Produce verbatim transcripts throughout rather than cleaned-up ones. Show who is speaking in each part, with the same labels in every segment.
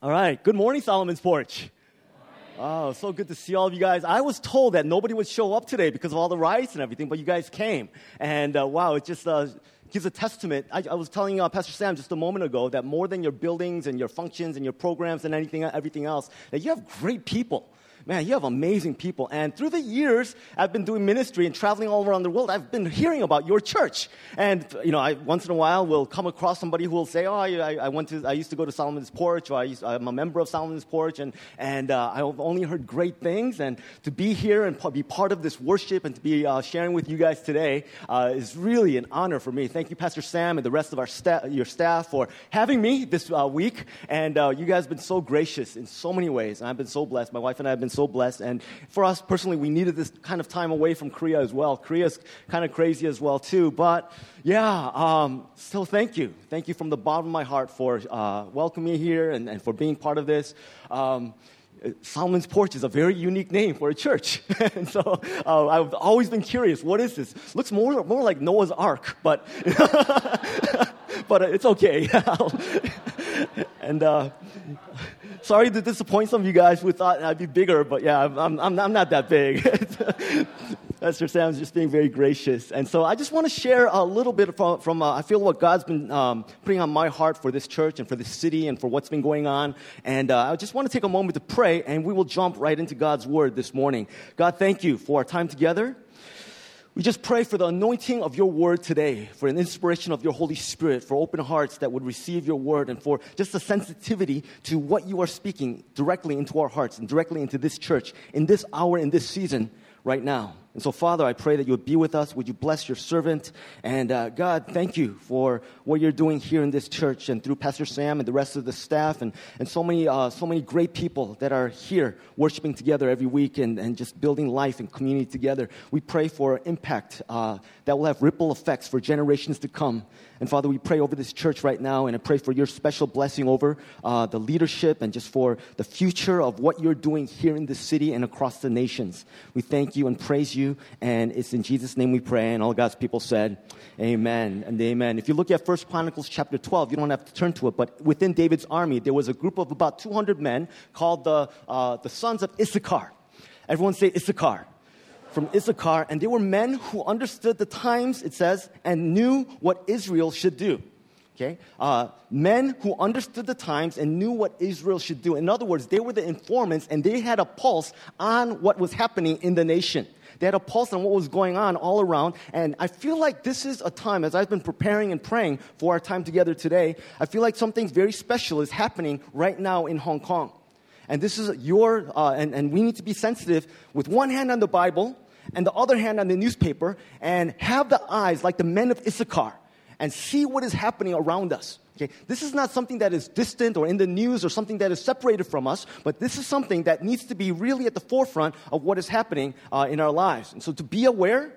Speaker 1: All right. Good morning, Solomon's Porch. Oh, so good to see all of you guys. I was told that nobody would show up today because of all the riots and everything, but you guys came. And uh, wow, it just uh, gives a testament. I, I was telling uh, Pastor Sam just a moment ago that more than your buildings and your functions and your programs and anything, everything else, that you have great people. Man, you have amazing people. And through the years, I've been doing ministry and traveling all around the world. I've been hearing about your church. And, you know, I, once in a while, will come across somebody who will say, oh, I, I went to, I used to go to Solomon's Porch, or I used, I'm a member of Solomon's Porch, and, and uh, I've only heard great things. And to be here and be part of this worship and to be uh, sharing with you guys today uh, is really an honor for me. Thank you, Pastor Sam, and the rest of our sta- your staff for having me this uh, week. And uh, you guys have been so gracious in so many ways. And I've been so blessed. My wife and I have been so blessed. And for us personally, we needed this kind of time away from Korea as well. Korea's kind of crazy as well too. But yeah, um, so thank you. Thank you from the bottom of my heart for uh, welcoming me here and, and for being part of this. Um, Solomon's Porch is a very unique name for a church. And so uh, I've always been curious, what is this? Looks more more like Noah's Ark, but but it's okay. And uh, sorry to disappoint some of you guys who thought I'd be bigger, but yeah, I'm I'm, I'm not that big. Pastor Sam's just being very gracious. And so I just want to share a little bit from, from uh, I feel what God's been um, putting on my heart for this church and for this city and for what's been going on. And uh, I just want to take a moment to pray, and we will jump right into God's word this morning. God, thank you for our time together. We just pray for the anointing of your word today, for an inspiration of your Holy Spirit, for open hearts that would receive your word, and for just a sensitivity to what you are speaking directly into our hearts and directly into this church in this hour, in this season right now. And so, Father, I pray that you would be with us. Would you bless your servant? And uh, God, thank you for what you're doing here in this church and through Pastor Sam and the rest of the staff and, and so many uh, so many great people that are here worshiping together every week and, and just building life and community together. We pray for impact uh, that will have ripple effects for generations to come. And Father, we pray over this church right now, and I pray for your special blessing over uh, the leadership and just for the future of what you're doing here in this city and across the nations. We thank you and praise you, and it's in Jesus' name we pray, and all God's people said, amen and amen. If you look at First Chronicles chapter twelve, you don't have to turn to it, but within David's army, there was a group of about two hundred men called the uh, the sons of Issachar. Everyone say Issachar. From Issachar, and they were men who understood the times, it says, and knew what Israel should do. Okay, uh, men who understood the times and knew what Israel should do. In other words, they were the informants, and they had a pulse on what was happening in the nation. They had a pulse on what was going on all around, and I feel like this is a time, as I've been preparing and praying for our time together today, I feel like something very special is happening right now in Hong Kong. And this is your, uh, and, and we need to be sensitive with one hand on the Bible and the other hand on the newspaper and have the eyes like the men of Issachar and see what is happening around us. Okay, this is not something that is distant or in the news or something that is separated from us, but this is something that needs to be really at the forefront of what is happening uh, in our lives. And so to be aware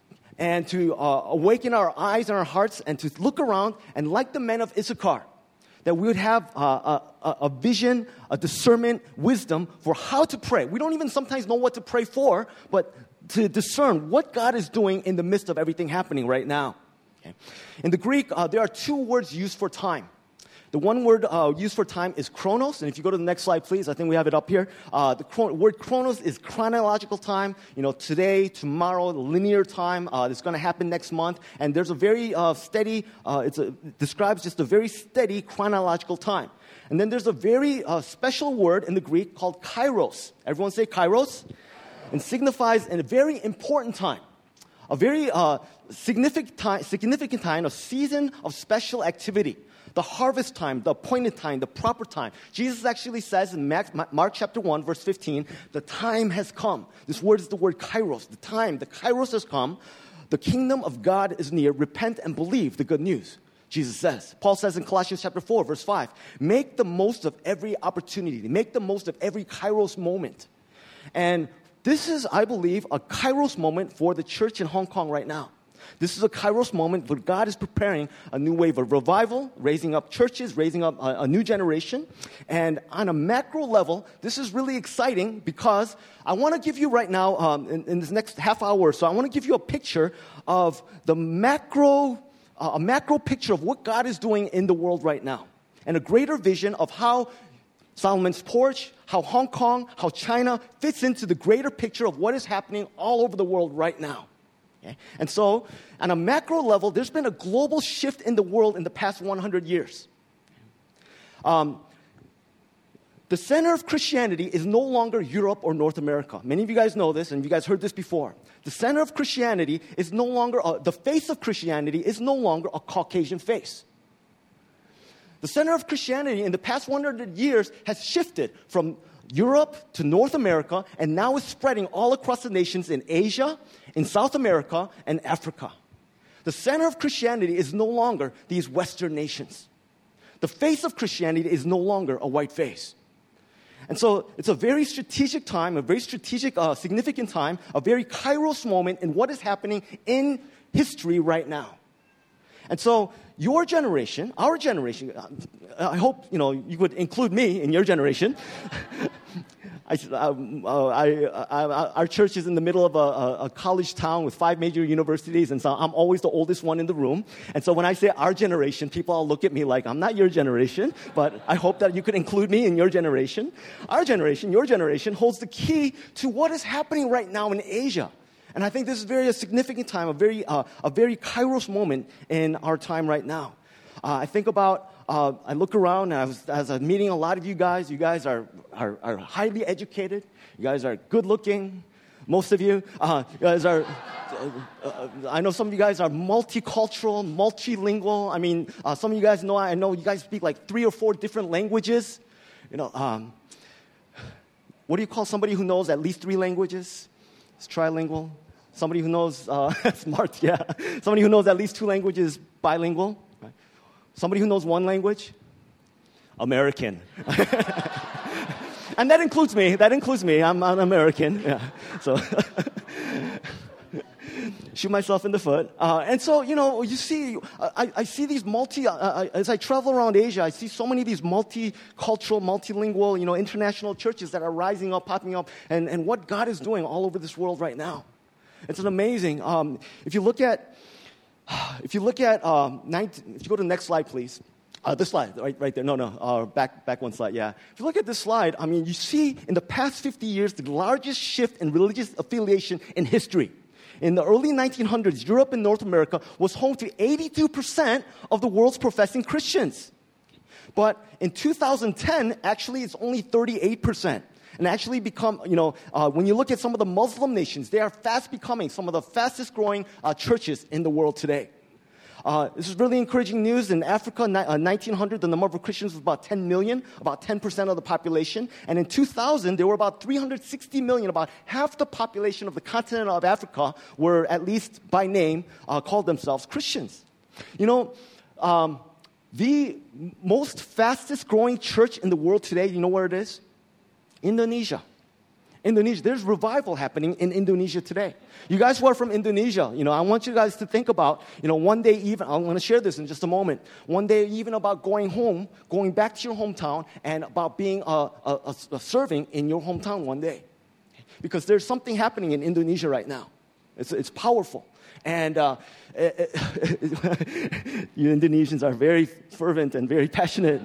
Speaker 1: and to uh, awaken our eyes and our hearts and to look around and like the men of Issachar, that we would have uh, a, a vision, a discernment, wisdom for how to pray. We don't even sometimes know what to pray for, but to discern what God is doing in the midst of everything happening right now. Okay. In the Greek, uh, there are two words used for time. The one word uh, used for time is chronos, and if you go to the next slide, please, I think we have it up here. Uh, the chron- word chronos is chronological time, you know, today, tomorrow, linear time. Uh, it's going to happen next month, and there's a very uh, steady, uh, it's a, it describes just a very steady chronological time. And then there's a very uh, special word in the Greek called kairos. Everyone say kairos? And signifies a very important time, a very uh, significant time, significant time, a season of special activity. The harvest time, the appointed time, the proper time. Jesus actually says in Mark chapter one, verse fifteen, the time has come. This word is the word kairos, the time. The kairos has come. The kingdom of God is near. Repent and believe the good news, Jesus says. Paul says in Colossians chapter four, verse five, make the most of every opportunity. Make the most of every kairos moment. And this is, I believe, a kairos moment for the church in Hong Kong right now. This is a kairos moment where God is preparing a new wave of revival, raising up churches, raising up a, a new generation. And on a macro level, this is really exciting because I want to give you right now, um, in, in this next half hour or so, I want to give you a picture of the macro, uh, a macro picture of what God is doing in the world right now. And a greater vision of how Solomon's Porch, how Hong Kong, how China fits into the greater picture of what is happening all over the world right now. Okay? And so, on a macro level, there's been a global shift in the world in the past one hundred years. Um, the center of Christianity is no longer Europe or North America. Many of you guys know this, and you guys heard this before. The center of Christianity is no longer, uh, the face of Christianity is no longer a Caucasian face. The center of Christianity in the past one hundred years has shifted from Europe to North America, and now is spreading all across the nations in Asia, in South America, and Africa. The center of Christianity is no longer these Western nations. The face of Christianity is no longer a white face. And so it's a very strategic time, a very strategic, uh, significant time, a very kairos moment in what is happening in history right now. And so your generation, our generation, I hope, you know, you would include me in your generation. I, um, uh, I, I, I, our church is in the middle of a, a college town with five major universities, and so I'm always the oldest one in the room. And so when I say our generation, people all look at me like, I'm not your generation, but I hope that you could include me in your generation. Our generation, your generation, holds the key to what is happening right now in Asia. And I think this is very a significant time, a very, uh, a very kairos moment in our time right now. Uh, I think about, uh, I look around, and I was, as I'm meeting a lot of you guys, you guys are, are, are highly educated, you guys are good looking, most of you. Uh, you guys are, uh, uh, I know some of you guys are multicultural, multilingual. I mean, uh, some of you guys know, I know you guys speak like three or four different languages. You know, um, what do you call somebody who knows at least three languages? It's trilingual. Somebody who knows, uh, smart, yeah. Somebody who knows at least two languages, bilingual. Right? Somebody who knows one language, American. And that includes me. That includes me. I'm an American. Yeah. So shoot myself in the foot. Uh, and so, you know, you see, I, I see these multi, uh, as I travel around Asia, I see so many of these multicultural, multilingual, you know, international churches that are rising up, popping up, and, and what God is doing all over this world right now. It's an amazing. Um, if you look at, if you look at, um, nineteen, if you go to the next slide, please. Uh, this slide, right, right there. No, no, uh, back, back one slide. Yeah. If you look at this slide, I mean, you see in the past fifty years the largest shift in religious affiliation in history. In the early nineteen hundreds, Europe and North America was home to eighty-two percent of the world's professing Christians. But in two thousand ten, actually, it's only thirty-eight percent. And actually become, you know, uh, when you look at some of the Muslim nations, they are fast becoming some of the fastest growing uh, churches in the world today. Uh, this is really encouraging news. In Africa, in uh, nineteen hundred, the number of Christians was about ten million, about ten percent of the population. And in two thousand, there were about three hundred sixty million, about half the population of the continent of Africa were, at least by name, uh, called themselves Christians. You know, um, the most fastest growing church in the world today, you know where it is? Indonesia. Indonesia. There's revival happening in Indonesia today. You guys who are from Indonesia, you know, I want you guys to think about, you know, one day even, I'm going to share this in just a moment, one day even about going home, going back to your hometown, and about being a, a, a serving in your hometown one day. Because there's something happening in Indonesia right now. It's, it's powerful. And uh, it, it, you Indonesians are very fervent and very passionate.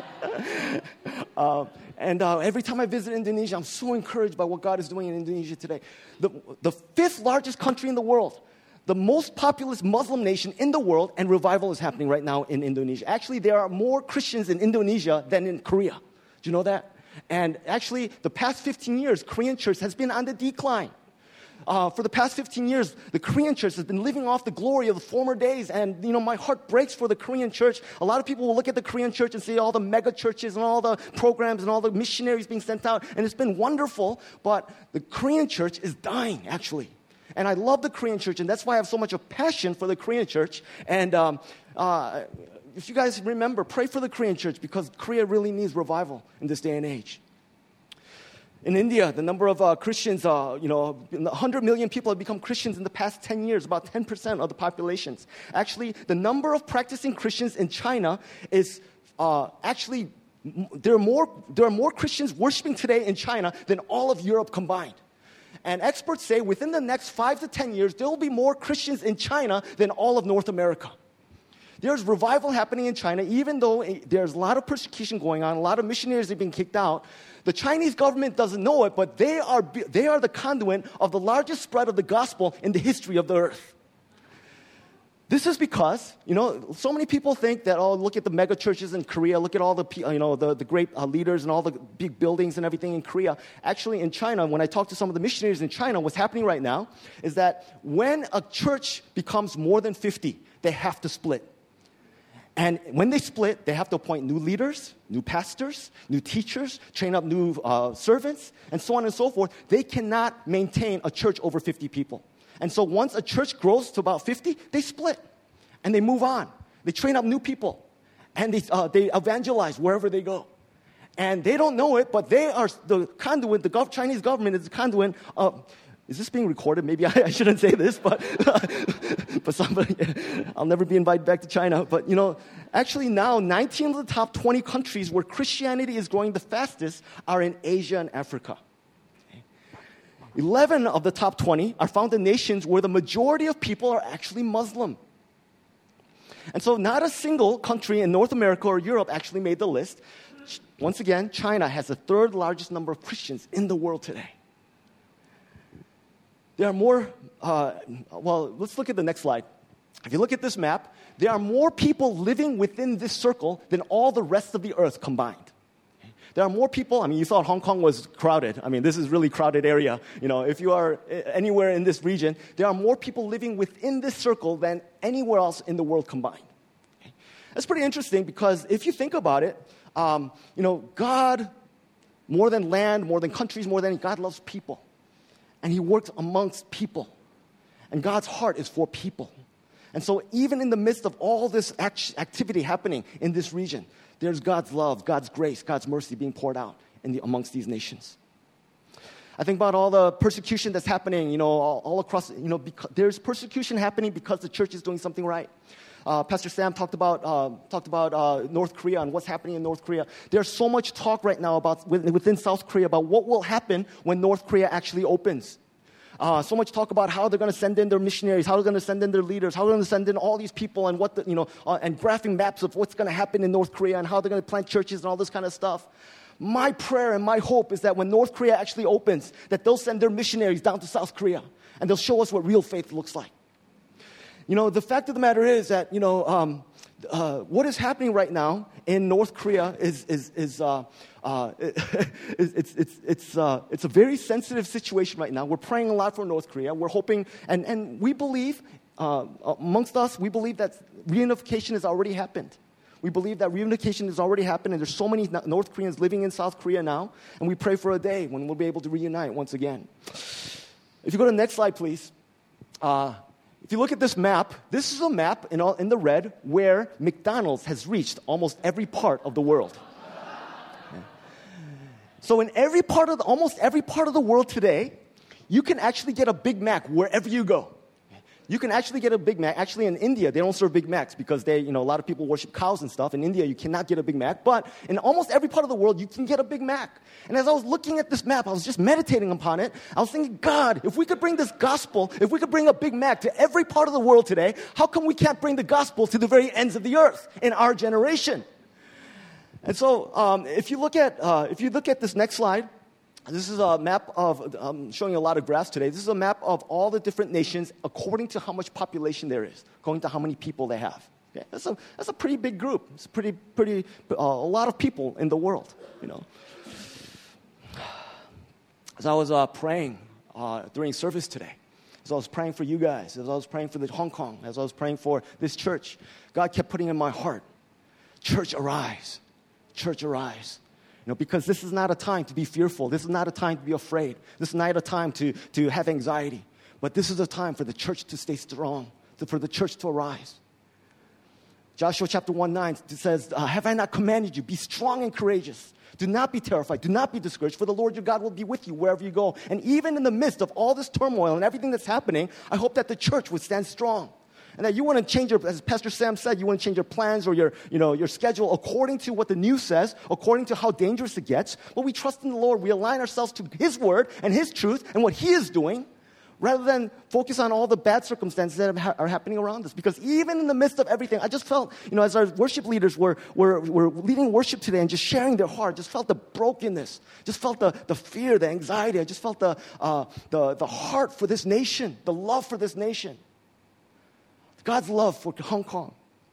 Speaker 1: uh, And uh, every time I visit Indonesia, I'm so encouraged by what God is doing in Indonesia today. The, the fifth largest country in the world, the most populous Muslim nation in the world, and revival is happening right now in Indonesia. Actually, there are more Christians in Indonesia than in Korea. Do you know that? And actually, the past fifteen years, Korean church has been on the decline. Uh, for the past fifteen years, the Korean church has been living off the glory of the former days. And, you know, my heart breaks for the Korean church. A lot of people will look at the Korean church and see all the mega churches and all the programs and all the missionaries being sent out. And it's been wonderful. But the Korean church is dying, actually. And I love the Korean church. And that's why I have so much of passion for the Korean church. And um, uh, if you guys remember, pray for the Korean church, because Korea really needs revival in this day and age. In India, the number of uh, Christians, uh, you know, one hundred million people have become Christians in the past ten years, about ten percent of the populations. Actually, the number of practicing Christians in China is uh, actually, there are, more, there are more Christians worshiping today in China than all of Europe combined. And experts say within the next five to ten years, there will be more Christians in China than all of North America. There's revival happening in China, even though there's a lot of persecution going on, a lot of missionaries have been kicked out. The Chinese government doesn't know it, but they are, they are the conduit of the largest spread of the gospel in the history of the earth. This is because, you know, so many people think that, oh, look at the mega churches in Korea, look at all the, you know, the, the great uh, leaders and all the big buildings and everything in Korea. Actually, in China, when I talk to some of the missionaries in China, what's happening right now is that when a church becomes more than fifty, they have to split. And when they split, they have to appoint new leaders, new pastors, new teachers, train up new uh, servants, and so on and so forth. They cannot maintain a church over fifty people. And so once a church grows to about fifty, they split, and they move on. They train up new people, and they, uh, they evangelize wherever they go. And they don't know it, but they are the conduit, the gov- Chinese government is the conduit of, is this being recorded? Maybe I, I shouldn't say this, but, but somebody, I'll never be invited back to China. But, you know, actually now nineteen of the top twenty countries where Christianity is growing the fastest are in Asia and Africa. eleven of the top twenty are found in nations where the majority of people are actually Muslim. And so not a single country in North America or Europe actually made the list. Once again, China has the third largest number of Christians in the world today. There are more, uh, well, let's look at the next slide. If you look at this map, there are more people living within this circle than all the rest of the earth combined. There are more people. I mean, you thought Hong Kong was crowded. I mean, this is really crowded area. You know, if you are anywhere in this region, there are more people living within this circle than anywhere else in the world combined. Okay? That's pretty interesting because if you think about it, um, you know, God, more than land, more than countries, more than God loves people. And he works amongst people. And God's heart is for people. And so even in the midst of all this act- activity happening in this region, there's God's love, God's grace, God's mercy being poured out in the, amongst these nations. I think about all the persecution that's happening, you know, all, all across, you know, because, there's persecution happening because the church is doing something right. Uh, Pastor Sam talked about uh, talked about uh, North Korea and what's happening in North Korea. There's so much talk right now about within South Korea about what will happen when North Korea actually opens. Uh, so much talk about how they're going to send in their missionaries, how they're going to send in their leaders, how they're going to send in all these people, and what the, you know, uh, and graphing maps of what's going to happen in North Korea and how they're going to plant churches and all this kind of stuff. My prayer and my hope is that when North Korea actually opens, that they'll send their missionaries down to South Korea and they'll show us what real faith looks like. You know, the fact of the matter is that, you know, um, uh, what is happening right now in North Korea is is is uh, uh, it's it's it's uh, it's a very sensitive situation right now. We're praying a lot for North Korea. We're hoping, and and we believe uh, amongst us, we believe that reunification has already happened. We believe that reunification has already happened, and there's so many North Koreans living in South Korea now, and we pray for a day when we'll be able to reunite once again. If you go to the next slide, please. Uh, If you look at this map, this is a map in, all, in the red where McDonald's has reached almost every part of the world. Yeah. So in every part of the, almost every part of the world today, you can actually get a Big Mac wherever you go. You can actually get a Big Mac. Actually, in India, they don't serve Big Macs because they, you know, a lot of people worship cows and stuff. In India, you cannot get a Big Mac. But in almost every part of the world, you can get a Big Mac. And as I was looking at this map, I was just meditating upon it. I was thinking, God, if we could bring this gospel, if we could bring a Big Mac to every part of the world today, how come we can't bring the gospel to the very ends of the earth in our generation? And so, um, if you look at uh, if you look at this next slide. This is a map of, I'm showing you a lot of graphs today. This is a map of all the different nations according to how much population there is, according to how many people they have. Okay? That's a, that's a pretty big group. It's a pretty, pretty, uh, a lot of people in the world, you know. As I was uh, praying uh, during service today, as I was praying for you guys, as I was praying for the Hong Kong, as I was praying for this church, God kept putting in my heart, church arise, church arise. You know, because this is not a time to be fearful. This is not a time to be afraid. This is not a time to, to have anxiety. But this is a time for the church to stay strong, to, for the church to arise. Joshua chapter one nine says, uh, have I not commanded you, be strong and courageous. Do not be terrified. Do not be discouraged, for the Lord your God will be with you wherever you go. And even in the midst of all this turmoil and everything that's happening, I hope that the church would stand strong. And that you want to change your, as Pastor Sam said, you want to change your plans or your, you know, your schedule according to what the news says, according to how dangerous it gets. But we trust in the Lord. We align ourselves to His word and His truth and what He is doing, rather than focus on all the bad circumstances that are happening around us. Because even in the midst of everything, I just felt, you know, as our worship leaders were, were, were leading worship today and just sharing their heart, just felt the brokenness, just felt the, the fear, the anxiety. I just felt the, uh, the, the heart for this nation, the love for this nation, God's love for Hong Kong.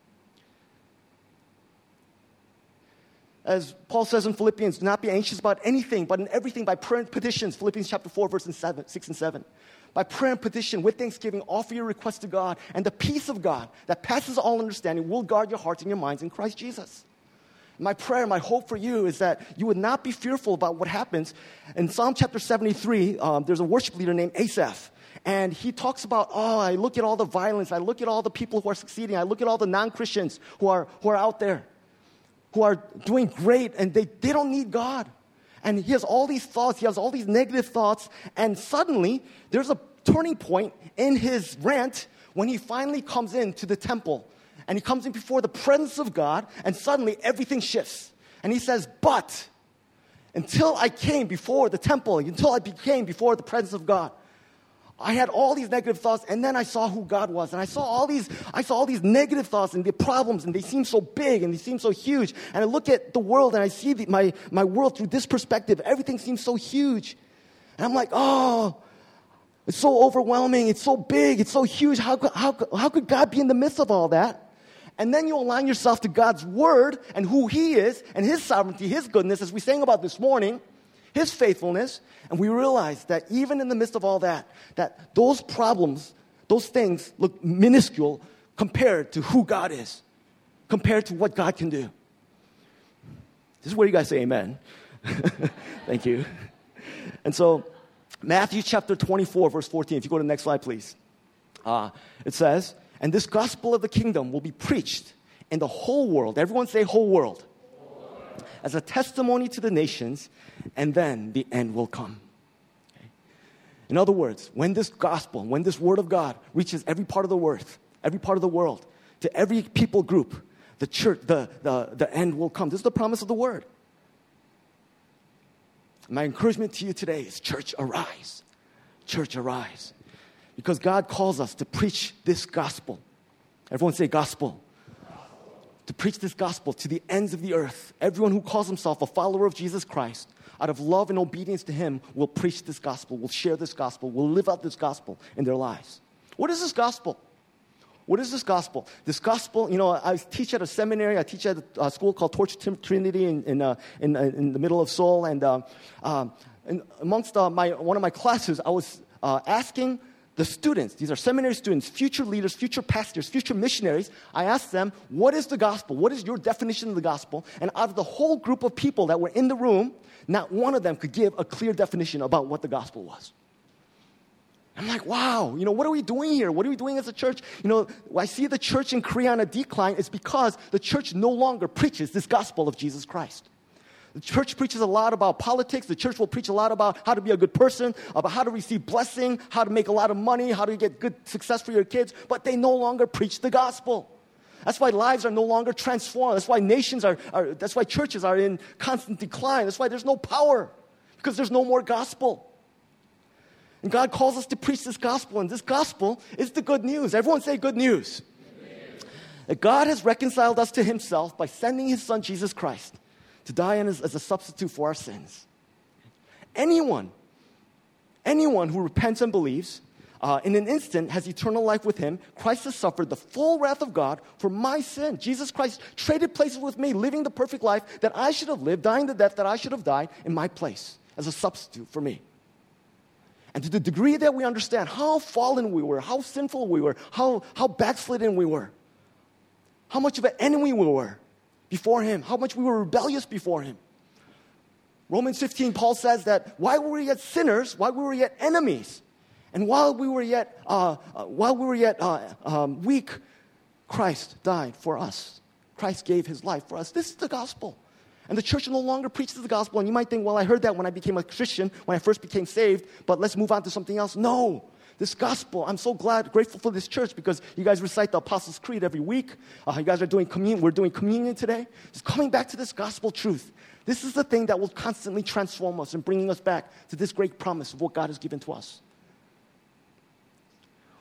Speaker 1: As Paul says in Philippians, do not be anxious about anything, but in everything by prayer and petitions, Philippians chapter four, verses seven, six and seven. By prayer and petition, with thanksgiving, offer your requests to God, and the peace of God that passes all understanding will guard your hearts and your minds in Christ Jesus. My prayer, my hope for you is that you would not be fearful about what happens. In Psalm chapter seventy-three, um, there's a worship leader named Asaph. And he talks about, oh, I look at all the violence. I look at all the people who are succeeding. I look at all the non-Christians who are, who are out there, who are doing great, and they, they don't need God. And he has all these thoughts. He has all these negative thoughts. And suddenly, there's a turning point in his rant when he finally comes into the temple. And he comes in before the presence of God, and suddenly everything shifts. And he says, but until I came before the temple, until I became before the presence of God, I had all these negative thoughts, and then I saw who God was. And I saw all these, I saw all these negative thoughts and the problems, and they seem so big, and they seem so huge. And I look at the world, and I see the, my, my world through this perspective. Everything seems so huge. And I'm like, oh, it's so overwhelming. It's so big. It's so huge. How, how, how could God be in the midst of all that? And then you align yourself to God's word and who He is and His sovereignty, His goodness, as we sang about this morning, His faithfulness, and we realize that even in the midst of all that, that those problems, those things look minuscule compared to who God is, compared to what God can do. This is where you guys say amen. Thank you. And so, Matthew chapter twenty-four, verse fourteen, if you go to the next slide, please. Uh, it says, and this gospel of the kingdom will be preached in the whole world. Everyone say whole world. As a testimony to the nations, and then the end will come. Okay? In other words, when this gospel, when this word of God reaches every part of the earth, every part of the world, to every people group, the church, the, the, the end will come. This is the promise of the word. My encouragement to you today is, church, arise. Church, arise. Because God calls us to preach this gospel. Everyone say gospel. To preach this gospel to the ends of the earth. Everyone who calls himself a follower of Jesus Christ, out of love and obedience to Him, will preach this gospel, will share this gospel, will live out this gospel in their lives. What is this gospel? What is this gospel? This gospel, you know, I teach at a seminary. I teach at a school called Torch Trinity in in, uh, in, uh, in the middle of Seoul. And, uh, um, and amongst uh, my one of my classes, I was uh, asking the students, these are seminary students, future leaders, future pastors, future missionaries, I asked them, what is the gospel? What is your definition of the gospel? And out of the whole group of people that were in the room, not one of them could give a clear definition about what the gospel was. I'm like, wow, you know, what are we doing here? What are we doing as a church? You know, I see the church in Korea on a decline. It's because the church no longer preaches this gospel of Jesus Christ. The church preaches a lot about politics. The church will preach a lot about how to be a good person, about how to receive blessing, how to make a lot of money, how to get good success for your kids, but they no longer preach the gospel. That's why lives are no longer transformed. That's why nations are, are that's why churches are in constant decline. That's why there's no power, because there's no more gospel. And God calls us to preach this gospel, and this gospel is the good news. Everyone say good news. Good news. That God has reconciled us to Himself by sending His Son, Jesus Christ, to die as, as a substitute for our sins. Anyone, anyone who repents and believes, uh, in an instant has eternal life with Him. Christ has suffered the full wrath of God for my sin. Jesus Christ traded places with me, living the perfect life that I should have lived, dying the death that I should have died in my place as a substitute for me. And to the degree that we understand how fallen we were, how sinful we were, how, how backslidden we were, how much of an enemy we were before Him, how much we were rebellious before Him. Romans fifteen, Paul says that while we were yet sinners, while we were yet enemies, and while we were yet uh, uh, while we were yet uh, um, weak, Christ died for us. Christ gave His life for us. This is the gospel. And the church no longer preaches the gospel. And you might think, well, I heard that when I became a Christian, when I first became saved, but let's move on to something else. No. This gospel, I'm so glad, grateful for this church because you guys recite the Apostles' Creed every week. Uh, you guys are doing communion. We're doing communion today. Just coming back to this gospel truth. This is the thing that will constantly transform us and bringing us back to this great promise of what God has given to us.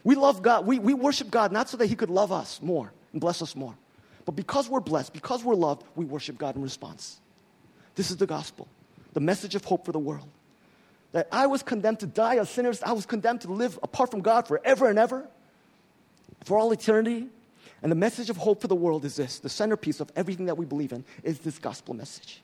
Speaker 1: We love God. We, we worship God not so that he could love us more and bless us more. But because we're blessed, because we're loved, we worship God in response. This is the gospel, the message of hope for the world. That I was condemned to die as sinners. I was condemned to live apart from God forever and ever, for all eternity. And the message of hope for the world is this. The centerpiece of everything that we believe in is this gospel message.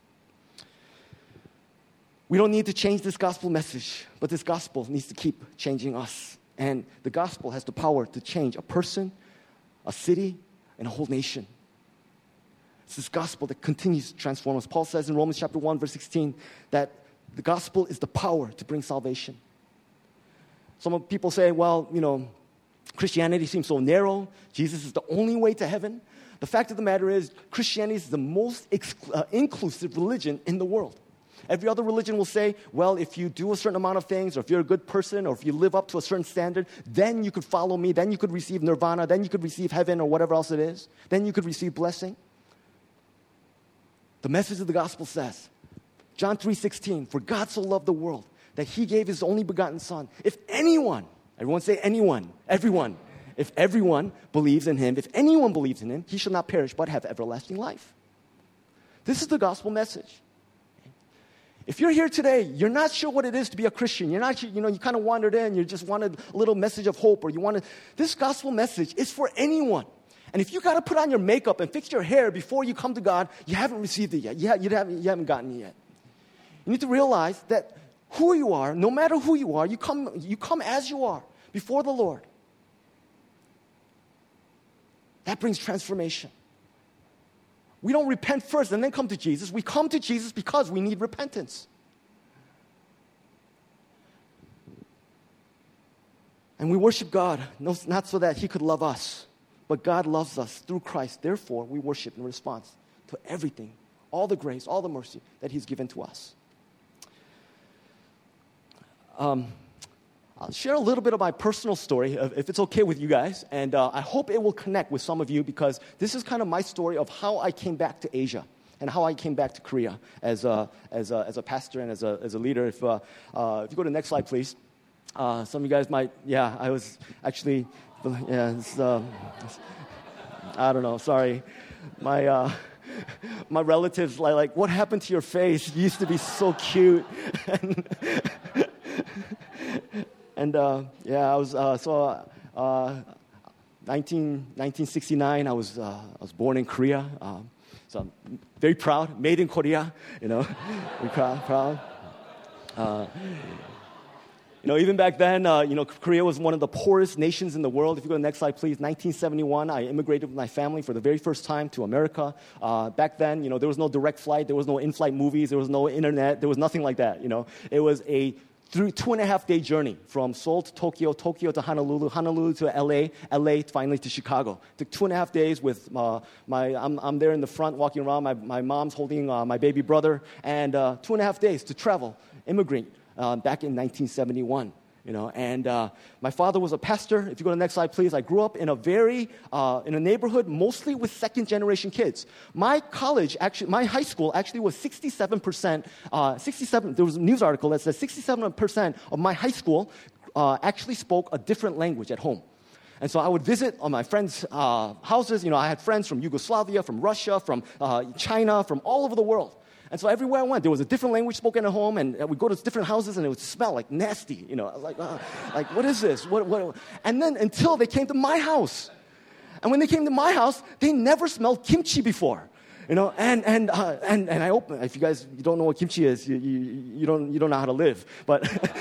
Speaker 1: We don't need to change this gospel message, but this gospel needs to keep changing us. And the gospel has the power to change a person, a city, and a whole nation. It's this gospel that continues to transform us. Paul says in Romans chapter one, verse sixteen, that the gospel is the power to bring salvation. Some people say, well, you know, Christianity seems so narrow. Jesus is the only way to heaven. The fact of the matter is, Christianity is the most ex- uh, inclusive religion in the world. Every other religion will say, well, if you do a certain amount of things, or if you're a good person, or if you live up to a certain standard, then you could follow me, then you could receive nirvana, then you could receive heaven, or whatever else it is. Then you could receive blessing. The message of the gospel says, John three sixteen, for God so loved the world that he gave his only begotten son. If anyone, everyone say anyone, everyone, if everyone believes in him, if anyone believes in him, he shall not perish but have everlasting life. This is the gospel message. If you're here today, you're not sure what it is to be a Christian. You're not, you know, you kind of wandered in, you just wanted a little message of hope, or you wanted, this gospel message is for anyone. And if you got to put on your makeup and fix your hair before you come to God, you haven't received it yet. You, ha- you, haven't, you haven't gotten it yet. You need to realize that who you are, no matter who you are, you come, you come as you are before the Lord. That brings transformation. We don't repent first and then come to Jesus. We come to Jesus because we need repentance. And we worship God, not so that he could love us, but God loves us through Christ. Therefore, we worship in response to everything, all the grace, all the mercy that he's given to us. Um, I'll share a little bit of my personal story, if it's okay with you guys, and uh, I hope it will connect with some of you, because this is kind of my story of how I came back to Asia and how I came back to Korea as a, as a, as a pastor and as a, as a leader. If, uh, uh, if you go to the next slide, please. Uh, some of you guys might, yeah, I was actually, yeah, it's, uh, I don't know, sorry. My, uh, my relatives, like, like, what happened to your face? You used to be so cute. and, And uh, yeah, I was uh, so uh, nineteen, nineteen sixty-nine. I was uh, I was born in Korea, um, so I'm very proud. Made in Korea, you know, very proud. proud. Uh, you know, even back then, uh, you know, Korea was one of the poorest nations in the world. If you go to the next slide, please. nineteen seventy-one, I immigrated with my family for the very first time to America. Uh, back then, you know, there was no direct flight, there was no in-flight movies, there was no internet, there was nothing like that. You know, it was a through two and a half day journey from Seoul to Tokyo, Tokyo to Honolulu, Honolulu to L A, L A finally to Chicago. It took two and a half days with uh, my, I'm, I'm there in the front walking around, my, my mom's holding uh, my baby brother, and uh, two and a half days to travel, immigrate uh, back in nineteen seventy-one. You know, and uh, my father was a pastor. If you go to the next slide, please. I grew up in a very, uh, in a neighborhood mostly with second-generation kids. My college, actually, my high school actually was sixty-seven percent, uh, sixty-seven, there was a news article that said sixty-seven percent of my high school uh, actually spoke a different language at home. And so I would visit on my friends' uh, houses. You know, I had friends from Yugoslavia, from Russia, from uh, China, from all over the world. And so everywhere I went, there was a different language spoken at home, and we'd go to different houses, and it would smell like nasty. You know, like, uh, like what is this? What, what? And then until they came to my house. And when they came to my house, they never smelled kimchi before. You know, and and uh, and and I open. If you guys you don't know what kimchi is, you you, you don't you don't know how to live. But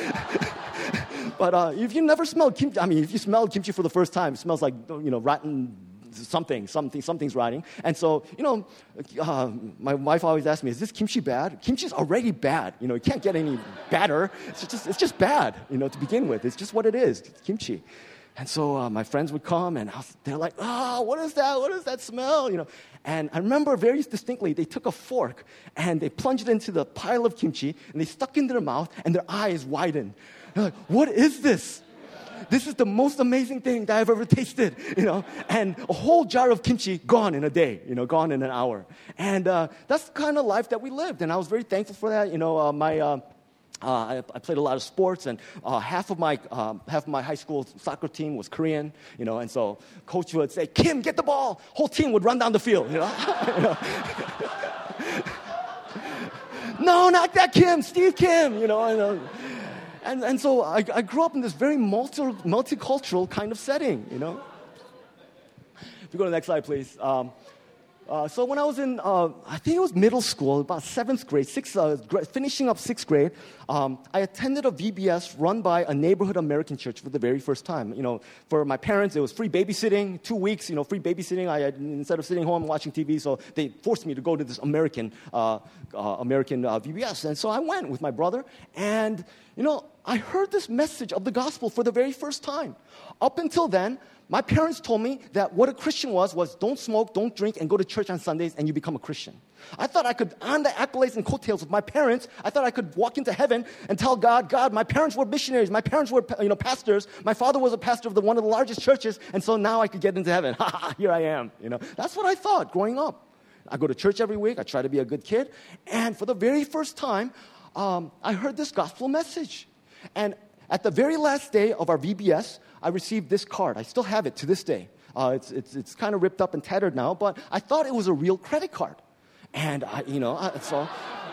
Speaker 1: but uh, if you never smelled kimchi, I mean, if you smelled kimchi for the first time, it smells like, you know, rotten. Something, something, something's rotting. And so, you know, uh, my wife always asks me, is this kimchi bad? Kimchi's already bad. You know, it can't get any badder. It's just, it's just bad, you know, to begin with. It's just what it is, it's kimchi. And so uh, my friends would come, and I was, they're like, oh, what is that? What is that smell? You know, and I remember very distinctly, they took a fork, and they plunged it into the pile of kimchi, and they stuck it in their mouth, and their eyes widened. They're like, what is this? This is the most amazing thing that I've ever tasted, you know, and a whole jar of kimchi gone in a day, you know, gone in an hour. And uh, that's the kind of life that we lived, and I was very thankful for that. You know, uh, my, uh, Uh, I, I played a lot of sports, and uh, half of my um, half of my high school soccer team was Korean, you know. And so, coach would say, "Kim, get the ball." Whole team would run down the field, you know. you know? No, not that Kim, Steve Kim, you know. And uh, and, and so I, I grew up in this very multi multicultural kind of setting, you know. If you go to the next slide, please. Um, Uh, so when I was in, uh, I think it was middle school, about seventh grade, sixth, uh, gra- finishing up sixth grade, um, I attended a V B S run by a neighborhood American church for the very first time. You know, for my parents, it was free babysitting, two weeks, you know, free babysitting. I had, instead of sitting home watching T V, so they forced me to go to this American, uh, uh, American uh, V B S. And so I went with my brother, and, you know, I heard this message of the gospel for the very first time. Up until then, my parents told me that what a Christian was, was don't smoke, don't drink, and go to church on Sundays, and you become a Christian. I thought I could, on the accolades and coattails of my parents, I thought I could walk into heaven and tell God, God, my parents were missionaries, my parents were, you know, pastors, my father was a pastor of the, one of the largest churches, and so now I could get into heaven. Ha ha, here I am, you know. That's what I thought growing up. I go to church every week, I try to be a good kid, and for the very first time, um, I heard this gospel message. And at the very last day of our V B S, I received this card. I still have it to this day. Uh, it's it's it's kind of ripped up and tattered now, but I thought it was a real credit card. And I, you know, I, so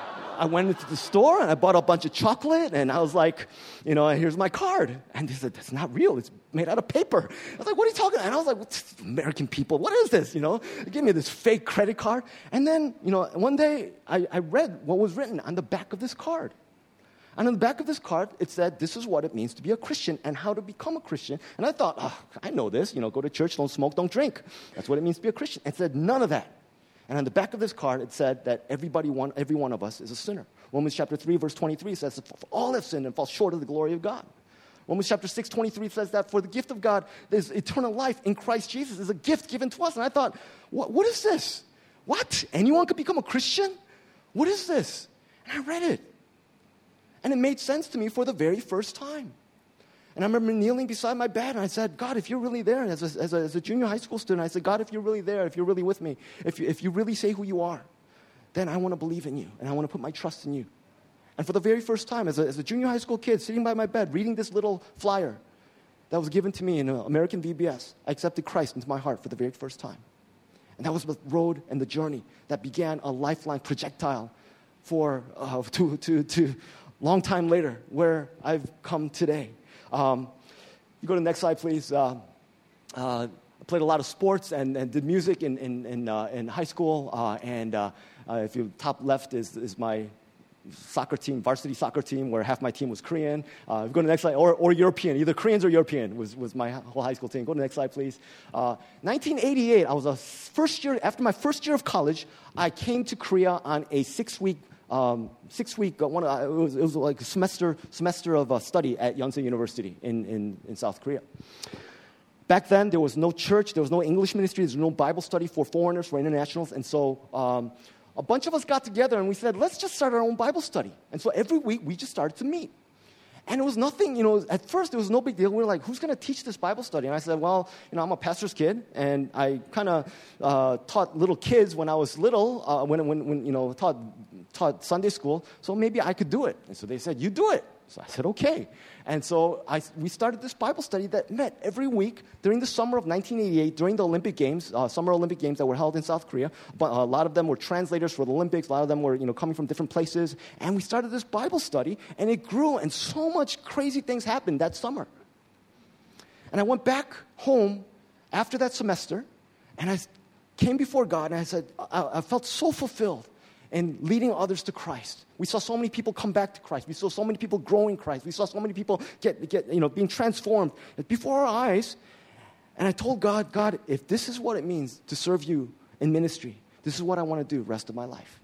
Speaker 1: I went into the store and I bought a bunch of chocolate, and I was like, you know, here's my card. And they said, that's not real. It's made out of paper. I was like, what are you talking about? And I was like, what's American people, what is this? You know, they gave me this fake credit card. And then, you know, one day I, I read what was written on the back of this card. And on the back of this card, it said, this is what it means to be a Christian and how to become a Christian. And I thought, oh, I know this. You know, go to church, don't smoke, don't drink. That's what it means to be a Christian. It said none of that. And on the back of this card, it said that everybody, one, every one of us is a sinner. Romans chapter three, verse twenty-three says, for all have sinned and fall short of the glory of God. Romans chapter six, twenty-three says that for the gift of God, there's eternal life in Christ Jesus is a gift given to us. And I thought, what, what is this? What? Anyone could become a Christian? What is this? And I read it. And it made sense to me for the very first time. And I remember kneeling beside my bed, and I said, God, if you're really there, as a, as a, as a junior high school student, I said, God, if you're really there, if you're really with me, if you, if you really say who you are, then I want to believe in you, and I want to put my trust in you. And for the very first time, as a, as a junior high school kid, sitting by my bed, reading this little flyer that was given to me in an American V B S, I accepted Christ into my heart for the very first time. And that was the road and the journey that began a lifeline projectile for, uh, to, to, to, long time later, where I've come today. Um, you go to the next slide, please. Uh, uh, I played a lot of sports and, and did music in in, in, uh, in high school. Uh, and uh, uh, if you top left is is my soccer team, varsity soccer team, where half my team was Korean. Uh, go to the next slide, or, or European. Either Koreans or European was, was my whole high school team. Go to the next slide, please. Uh, nineteen eighty-eight, I was a first year, after my first year of college, I came to Korea on a six-week Um, six week, uh, one, uh, it, was, it was like a semester, semester of uh, study at Yonsei University in, in, in South Korea. Back then, there was no church, there was no English ministry, there was no Bible study for foreigners, for internationals, and so um, a bunch of us got together and we said, let's just start our own Bible study. And so every week, we just started to meet. And it was nothing, you know, at first it was no big deal. We were like, who's going to teach this Bible study? And I said, well, you know, I'm a pastor's kid, and I kind of uh, taught little kids when I was little, uh, when, when, when, you know, taught, taught Sunday school, so maybe I could do it. And so they said, you do it. So I said, okay. And so I, we started this Bible study that met every week during the summer of nineteen eighty-eight, during the Olympic Games, uh, Summer Olympic Games that were held in South Korea. But a lot of them were translators for the Olympics. A lot of them were, you know, coming from different places. And we started this Bible study, and it grew, and so much crazy things happened that summer. And I went back home after that semester, and I came before God, and I said, I, I felt so fulfilled in leading others to Christ. We saw so many people come back to Christ. We saw so many people grow in Christ. We saw so many people get, get you know, being transformed before our eyes. And I told God, God, if this is what it means to serve you in ministry, this is what I want to do the rest of my life.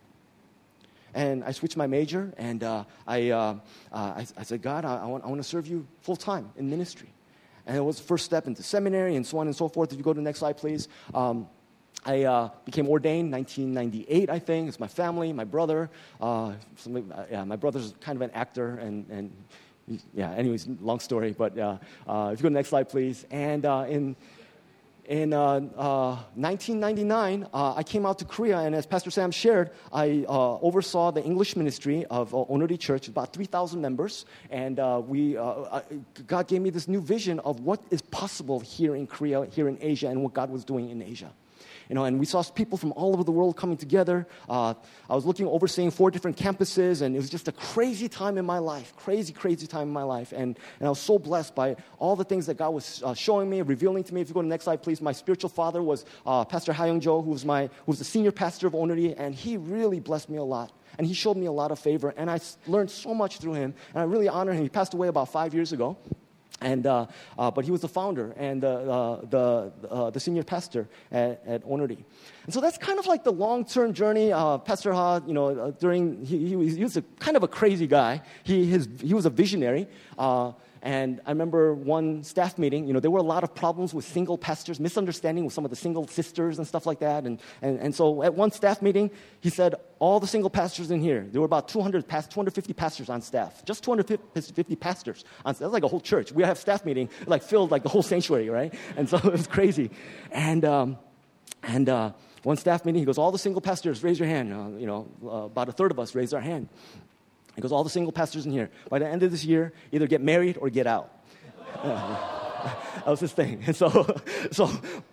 Speaker 1: And I switched my major, and uh, I, uh, uh, I, I said, God, I, I, want, I want to serve you full-time in ministry. And it was the first step into seminary and so on and so forth. If you go to the next slide, please. Um, I uh, became ordained in nineteen ninety-eight, I think. It's my family, my brother. Uh, something, uh, yeah, my brother's kind of an actor, and, and yeah, anyways, long story. But uh, uh, if you go to the next slide, please. And uh, in in uh, uh, nineteen ninety-nine, uh, I came out to Korea, and as Pastor Sam shared, I uh, oversaw the English ministry of uh, Oneuri Church, about three thousand members, and uh, we uh, God gave me this new vision of what is possible here in Korea, here in Asia, and what God was doing in Asia. You know, and we saw people from all over the world coming together. Uh, I was looking, overseeing four different campuses, and it was just a crazy time in my life, crazy, crazy time in my life. And, and I was so blessed by all the things that God was uh, showing me, revealing to me. If you go to the next slide, please. My spiritual father was uh, Pastor Ha Young-jo, who was my who was the senior pastor of Oneuri, and he really blessed me a lot. And he showed me a lot of favor, and I learned so much through him. And I really honor him. He passed away about five years ago. And uh, uh, but he was the founder and uh, uh, the uh, the senior pastor at, at Oneuri. And so that's kind of like the long-term journey. Uh, Pastor Ha, you know, uh, during he, he was, he was a kind of a crazy guy. He his he was a visionary. Uh, And I remember one staff meeting, you know, there were a lot of problems with single pastors, misunderstanding with some of the single sisters and stuff like that. And, and, and so at one staff meeting, he said, all the single pastors in here, there were about two hundred, two hundred fifty pastors on staff, just two hundred fifty pastors on staff. That's like a whole church. We have staff meeting, like filled like the whole sanctuary, right? And so it was crazy. And, um, and uh, one staff meeting, he goes, all the single pastors, raise your hand. Uh, you know, uh, about a third of us raised our hand. He goes, all the single pastors in here, by the end of this year, either get married or get out. Uh, that was his thing. And so, so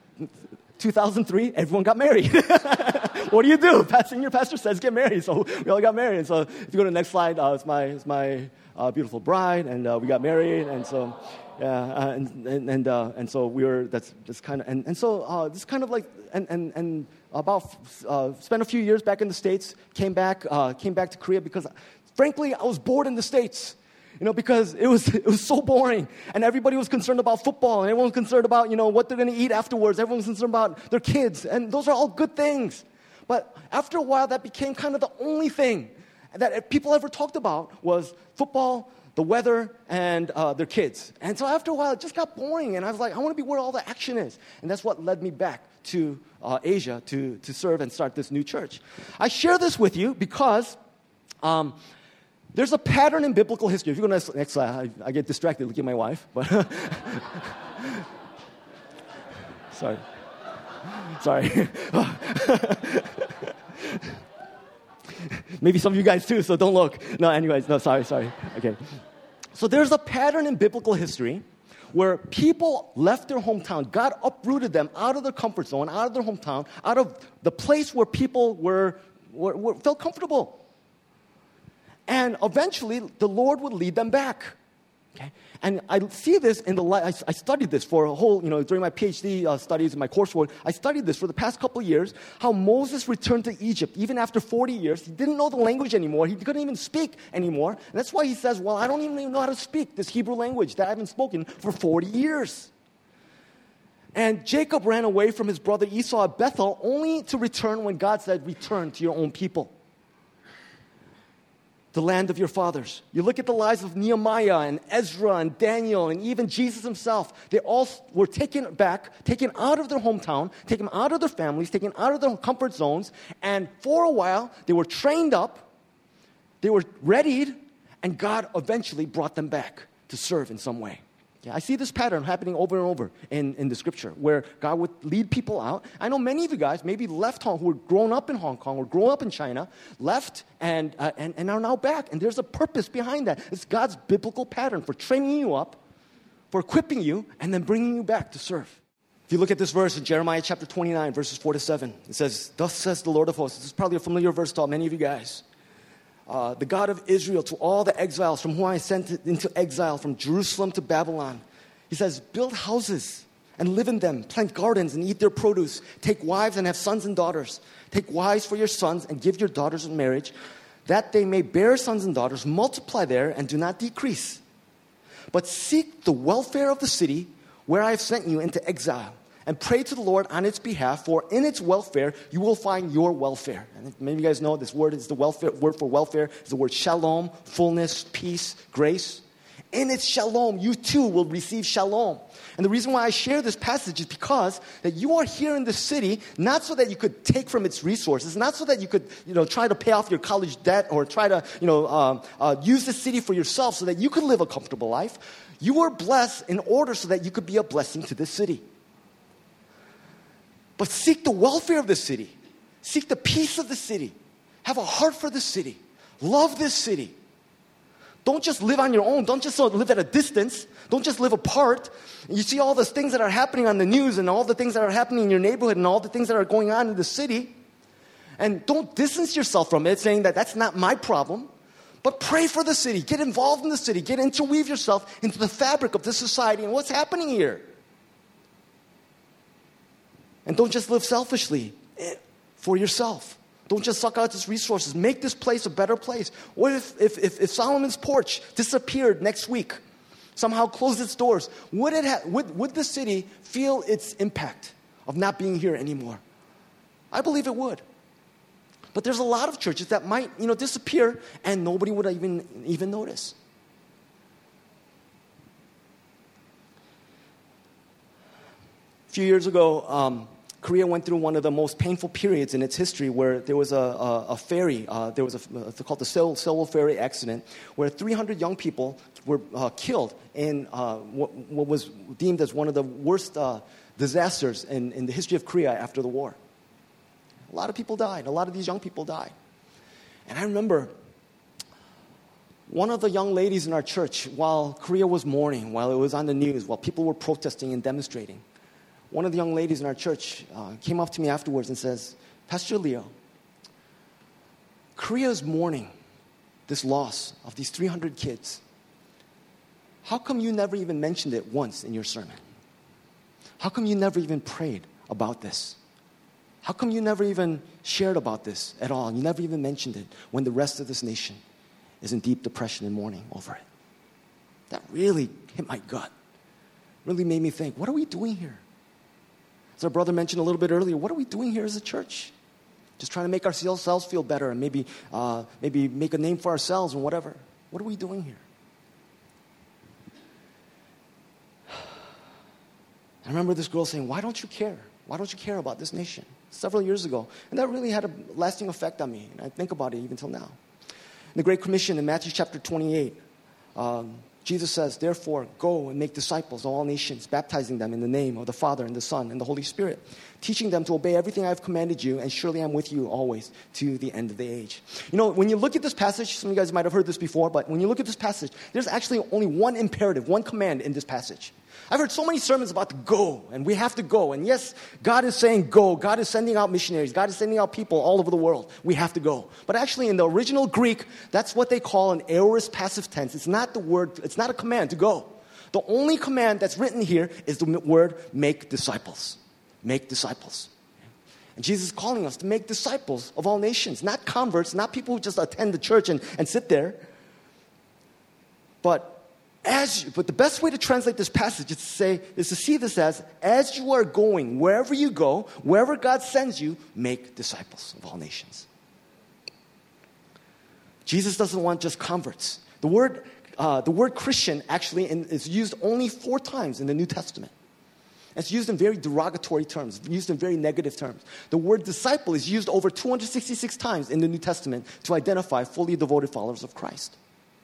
Speaker 1: two thousand three, everyone got married. What do you do? Senior pastor says get married. So we all got married. And so if you go to the next slide, uh, it's my, it's my uh, beautiful bride, and uh, we got married. And so, yeah, uh, and and and, uh, and so we were. That's just kind of, and and so uh, this kind of like, and and and about uh, spent a few years back in the States. Came back, uh, came back to Korea because. Frankly, I was bored in the States, you know, because it was it was so boring, and everybody was concerned about football, and everyone was concerned about, you know, what they're going to eat afterwards. Everyone was concerned about their kids, and those are all good things. But after a while, that became kind of the only thing that people ever talked about was football, the weather, and uh, their kids. And so after a while, it just got boring, and I was like, I want to be where all the action is, and that's what led me back to uh, Asia to to serve and start this new church. I share this with you because. Um, There's a pattern in biblical history. If you go to the next slide, I, I get distracted looking at my wife. But sorry. Sorry. Maybe some of you guys too, so don't look. No, anyways, no, sorry, sorry. Okay. So there's a pattern in biblical history where people left their hometown. God uprooted them out of their comfort zone, out of their hometown, out of the place where people were, were, were felt comfortable. And eventually, the Lord would lead them back. Okay? And I see this in the, I, I studied this for a whole, you know, during my PhD uh, studies and my coursework, I studied this for the past couple of years, how Moses returned to Egypt, even after forty years. He didn't know the language anymore. He couldn't even speak anymore. And that's why he says, well, I don't even know how to speak this Hebrew language that I haven't spoken for forty years. And Jacob ran away from his brother Esau at Bethel, only to return when God said, return to your own people. The land of your fathers. You look at the lives of Nehemiah and Ezra and Daniel and even Jesus himself. They all were taken back, taken out of their hometown, taken out of their families, taken out of their comfort zones. And for a while, they were trained up, they were readied, and God eventually brought them back to serve in some way. Yeah, I see this pattern happening over and over in, in the scripture where God would lead people out. I know many of you guys maybe left Hong Kong, who were grown up in Hong Kong or grown up in China, left and, uh, and, and are now back. And there's a purpose behind that. It's God's biblical pattern for training you up, for equipping you, and then bringing you back to serve. If you look at this verse in Jeremiah chapter twenty-nine, verses four to seven, it says, thus says the Lord of hosts. This is probably a familiar verse to many of you guys. Uh, the God of Israel, to all the exiles from whom I sent into exile from Jerusalem to Babylon. He says, build houses and live in them, plant gardens and eat their produce, take wives and have sons and daughters. Take wives for your sons and give your daughters in marriage, that they may bear sons and daughters, multiply there and do not decrease. But seek the welfare of the city where I have sent you into exile, and pray to the Lord on its behalf, for in its welfare you will find your welfare. And many of you guys know this word is the welfare, word for welfare is the word shalom, fullness, peace, grace. In its shalom, you too will receive shalom. And the reason why I share this passage is because that you are here in the city, not so that you could take from its resources, not so that you could, you know, try to pay off your college debt or try to, you know, um, uh, use the city for yourself so that you could live a comfortable life. You were blessed in order so that you could be a blessing to this city. But seek the welfare of the city. Seek the peace of the city. Have a heart for the city. Love this city. Don't just live on your own. Don't just live at a distance. Don't just live apart. You see all the things that are happening on the news and all the things that are happening in your neighborhood and all the things that are going on in the city. And don't distance yourself from it, saying that that's not my problem. But pray for the city. Get involved in the city. Get interweave yourself into the fabric of this society and what's happening here. And don't just live selfishly for yourself. Don't just suck out its resources. Make this place a better place. What if, if, if, if Solomon's Porch disappeared next week, somehow closed its doors? Would, it ha- would, would the city feel its impact of not being here anymore? I believe it would. But there's a lot of churches that might, you know, disappear and nobody would even, even notice. A few years ago, um, Korea went through one of the most painful periods in its history where there was a, a, a ferry, uh, there was a, it's called the Seoul, Seoul ferry accident, where three hundred young people were uh, killed in uh, what, what was deemed as one of the worst uh, disasters in, in the history of Korea after the war. A lot of people died. A lot of these young people died. And I remember one of the young ladies in our church, while Korea was mourning, while it was on the news, while people were protesting and demonstrating, one of the young ladies in our church uh, came up to me afterwards and says, Pastor Leo, Korea is mourning this loss of these three hundred kids. How come you never even mentioned it once in your sermon? How come you never even prayed about this? How come you never even shared about this at all? You never even mentioned it when the rest of this nation is in deep depression and mourning over it. That really hit my gut. Really made me think, what are we doing here? As our brother mentioned a little bit earlier, what are we doing here as a church? Just trying to make ourselves feel better and maybe, uh, maybe make a name for ourselves and whatever. What are we doing here? I remember this girl saying, why don't you care? Why don't you care about this nation? Several years ago. And that really had a lasting effect on me. And I think about it even till now. In the Great Commission in Matthew chapter twenty-eight, um, Jesus says, therefore, go and make disciples of all nations, baptizing them in the name of the Father and the Son and the Holy Spirit, teaching them to obey everything I have commanded you, and surely I'm with you always to the end of the age. You know, when you look at this passage, some of you guys might have heard this before, but when you look at this passage, there's actually only one imperative, one command in this passage. I've heard so many sermons about the go, and we have to go. And yes, God is saying go. God is sending out missionaries. God is sending out people all over the world. We have to go. But actually, in the original Greek, that's what they call an aorist passive tense. It's not the word, it's not a command to go. The only command that's written here is the word make disciples. Make disciples. And Jesus is calling us to make disciples of all nations, not converts, not people who just attend the church and, and sit there. But As, but the best way to translate this passage is to say, is to see this as, as you are going, wherever you go, wherever God sends you, make disciples of all nations. Jesus doesn't want just converts. The word, uh, the word Christian actually in, is used only four times in the New Testament. It's used in very derogatory terms, used in very negative terms. The word disciple is used over two hundred sixty-six times in the New Testament to identify fully devoted followers of Christ.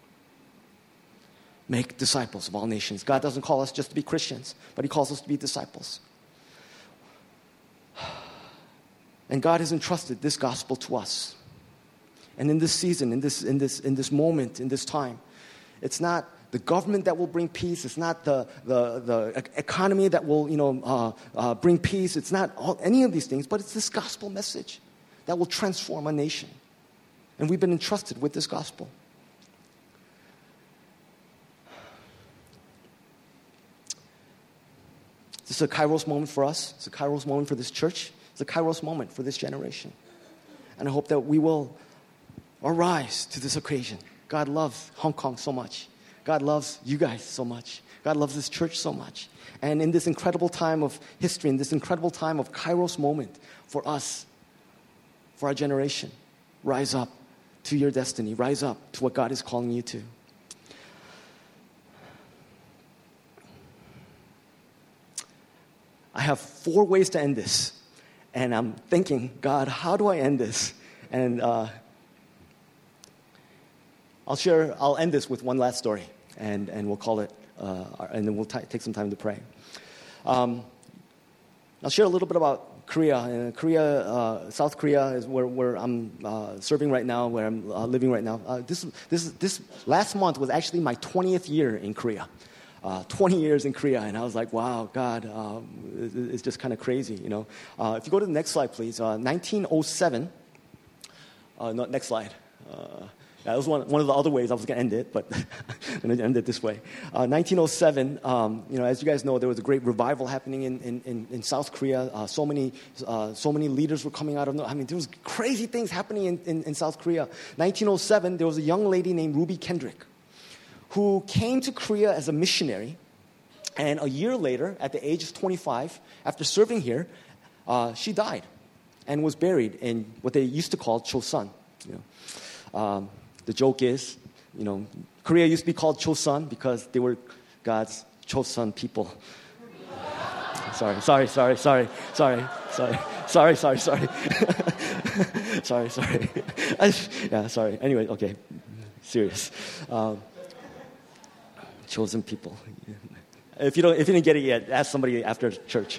Speaker 1: Make disciples of all nations. God doesn't call us just to be Christians, but He calls us to be disciples. And God has entrusted this gospel to us. And in this season, in this, in this, in this moment, in this time, it's not the government that will bring peace. It's not the, the, the economy that will, you know, uh, uh, bring peace. It's not all, any of these things, but it's this gospel message that will transform a nation. And we've been entrusted with this gospel. This is a Kairos moment for us. It's a Kairos moment for this church. It's a Kairos moment for this generation. And I hope that we will arise to this occasion. God loves Hong Kong so much. God loves you guys so much. God loves this church so much. And in this incredible time of history, in this incredible time of Kairos moment for us, for our generation, rise up to your destiny. Rise up to what God is calling you to. I have four ways to end this. And I'm thinking, God, how do I end this? And uh, I'll share, I'll end this with one last story. And, and we'll call it, uh, and then we'll t- take some time to pray. Um, I'll share a little bit about Korea. Uh, Korea, uh, South Korea is where, where I'm uh, serving right now, where I'm uh, living right now. Uh, this, this, this last month was actually my twentieth year in Korea. Uh, twenty years in Korea, and I was like, wow, God, uh, it, it's just kind of crazy, you know. Uh, if you go to the next slide, please. Uh, nineteen oh seven. Uh, no, next slide. Uh, That was one, one of the other ways I was going to end it, but I'm going to end it this way. Uh, nineteen oh seven, um, you know, as you guys know, there was a great revival happening in, in, in South Korea. Uh, so many uh, so many leaders were coming out of, I mean, there was crazy things happening in, in, in South Korea. nineteen oh seven, there was a young lady named Ruby Kendrick who came to Korea as a missionary. And a year later, at the age of twenty-five, after serving here, uh, she died and was buried in what they used to call Chosun. You know. Um, The joke is, you know, Korea used to be called Chosun because they were God's chosen people. sorry, sorry, sorry, sorry, sorry, sorry, sorry, sorry, sorry, sorry, sorry. yeah, sorry. Anyway, okay, serious. Um, chosen people. If you don't, if you didn't get it yet, ask somebody after church.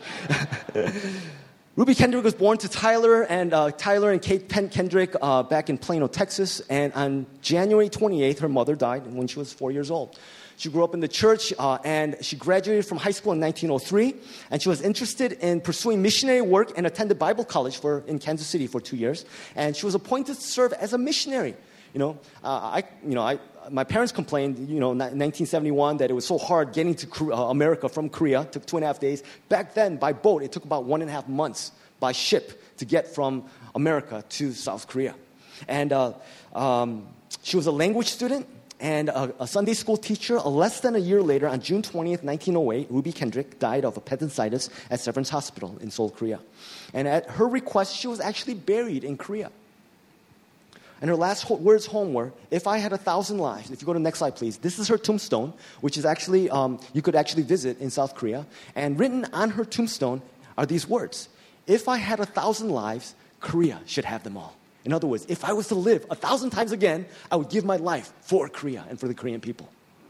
Speaker 1: Ruby Kendrick was born to Tyler and uh, Tyler and Kate Penn Kendrick uh, back in Plano, Texas. And on January twenty-eighth, her mother died when she was four years old. She grew up in the church, uh, and she graduated from high school in nineteen oh three. And she was interested in pursuing missionary work and attended Bible college for in Kansas City for two years. And she was appointed to serve as a missionary. You know, uh, I, you know, I. My parents complained, you know, in nineteen seventy-one that it was so hard getting to uh, America from Korea. It took two and a half days. Back then, by boat, it took about one and a half months by ship to get from America to South Korea. And uh, um, she was a language student and a, a Sunday school teacher. Uh, less than a year later, on June twentieth, nineteen oh eight, Ruby Kendrick died of appendicitis at Severance Hospital in Seoul, Korea. And at her request, she was actually buried in Korea. And her last ho- words home were, if I had a thousand lives, if you go to the next slide, please. This is her tombstone, which is actually, um, you could actually visit in South Korea. And written on her tombstone are these words. If I had a thousand lives, Korea should have them all. In other words, if I was to live a thousand times again, I would give my life for Korea and for the Korean people.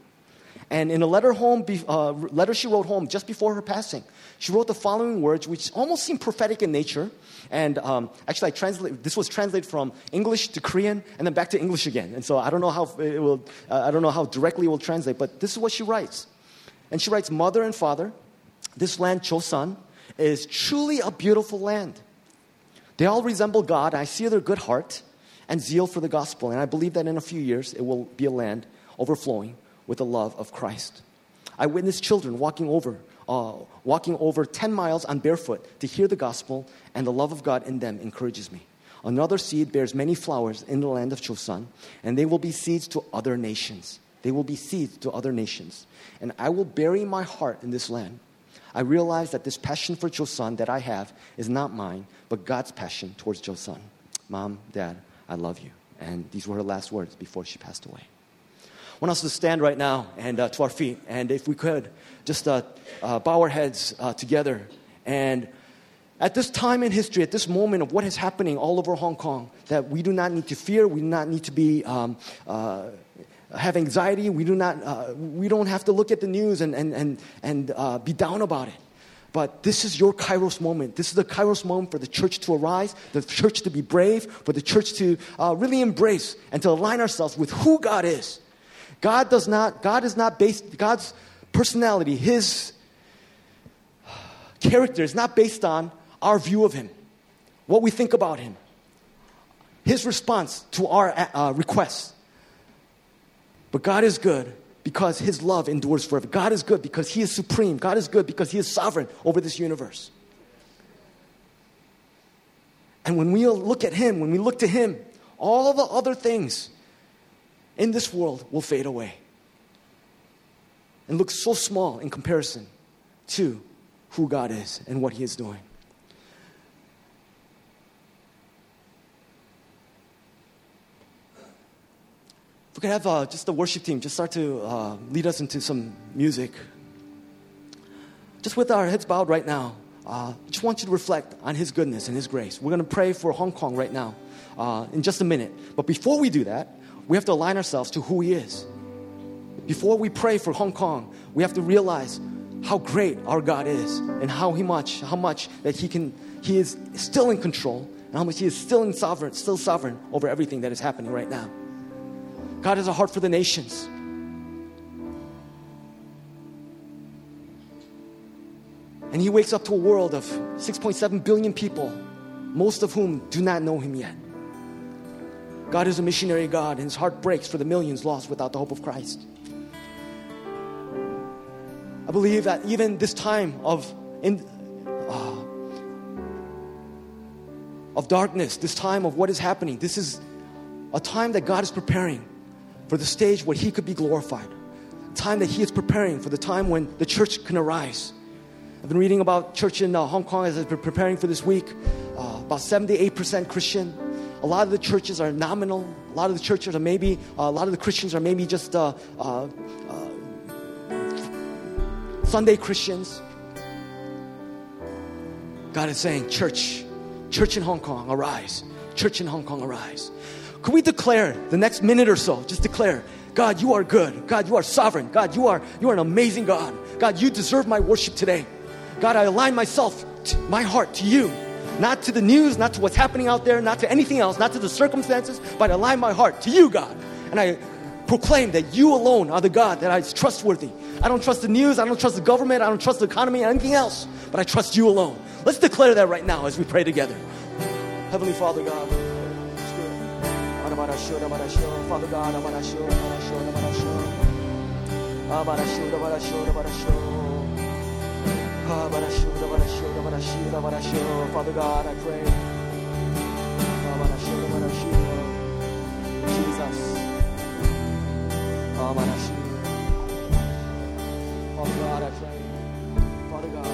Speaker 1: And in a letter home, uh, letter she wrote home just before her passing, she wrote the following words, which almost seem prophetic in nature. And um, actually, I translate. This was translated from English to Korean and then back to English again. And so I don't know how it will. Uh, I don't know how directly it will translate. But this is what she writes. And she writes, "Mother and Father, this land Chosun is truly a beautiful land. They all resemble God. I see their good heart and zeal for the gospel. And I believe that in a few years it will be a land overflowing with the love of Christ. I witnessed children walking over, uh, walking over ten miles on barefoot to hear the gospel, and the love of God in them encourages me. Another seed bears many flowers in the land of Chosun, and they will be seeds to other nations. They will be seeds to other nations. And I will bury my heart in this land. I realize that this passion for Chosun that I have is not mine, but God's passion towards Chosun. Mom, Dad, I love you." And these were her last words before she passed away. I want us to stand right now and uh, to our feet. And if we could, just uh, uh, bow our heads uh, together. And at this time in history, at this moment of what is happening all over Hong Kong, that we do not need to fear, we do not need to be um, uh, have anxiety, we do not, uh, we don't have to look at the news and and and and uh, be down about it. But this is your Kairos moment. This is the Kairos moment for the church to arise, the church to be brave, for the church to uh, really embrace and to align ourselves with who God is. God does not, God is not based, God's personality, His character is not based on our view of Him, what we think about Him, His response to our uh, requests. But God is good because His love endures forever. God is good because He is supreme. God is good because He is sovereign over this universe. And when we look at Him, when we look to Him, all the other things in this world will fade away and look so small in comparison to who God is and what He is doing. If we could have uh, just the worship team just start to uh, lead us into some music. Just with our heads bowed right now, uh, I just want you to reflect on His goodness and His grace. We're going to pray for Hong Kong right now uh, in just a minute. But before we do that, we have to align ourselves to who He is. Before we pray for Hong Kong, we have to realize how great our God is and how he much, how much that he can, he is still in control and how much he is still in sovereign, still sovereign over everything that is happening right now. God has a heart for the nations. And he wakes up to a world of six point seven billion people, most of whom do not know him yet. God is a missionary God, and his heart breaks for the millions lost without the hope of Christ. I believe that even this time of in, uh, of darkness, this time of what is happening, this is a time that God is preparing for the stage where he could be glorified. A time that he is preparing for the time when the church can arise. I've been reading about church in uh, Hong Kong as I've been preparing for this week. Uh, about seventy-eight percent Christian. A lot of the churches are nominal. A lot of the churches are maybe, uh, a lot of the Christians are maybe just uh, uh, uh, Sunday Christians. God is saying, church, church in Hong Kong, arise. Church in Hong Kong, arise. Could we declare the next minute or so, just declare, God, you are good. God, you are sovereign. God, you are, you are an amazing God. God, you deserve my worship today. God, I align myself, to my heart to you. Not to the news, not to what's happening out there, not to anything else, not to the circumstances, but I align my heart to you, God. And I proclaim that you alone are the God that is trustworthy. I don't trust the news, I don't trust the government, I don't trust the economy, anything else, but I trust you alone. Let's declare that right now as we pray together. Heavenly Father, God. Father God, Father God, I pray. Jesus. Father God, I pray. Father God.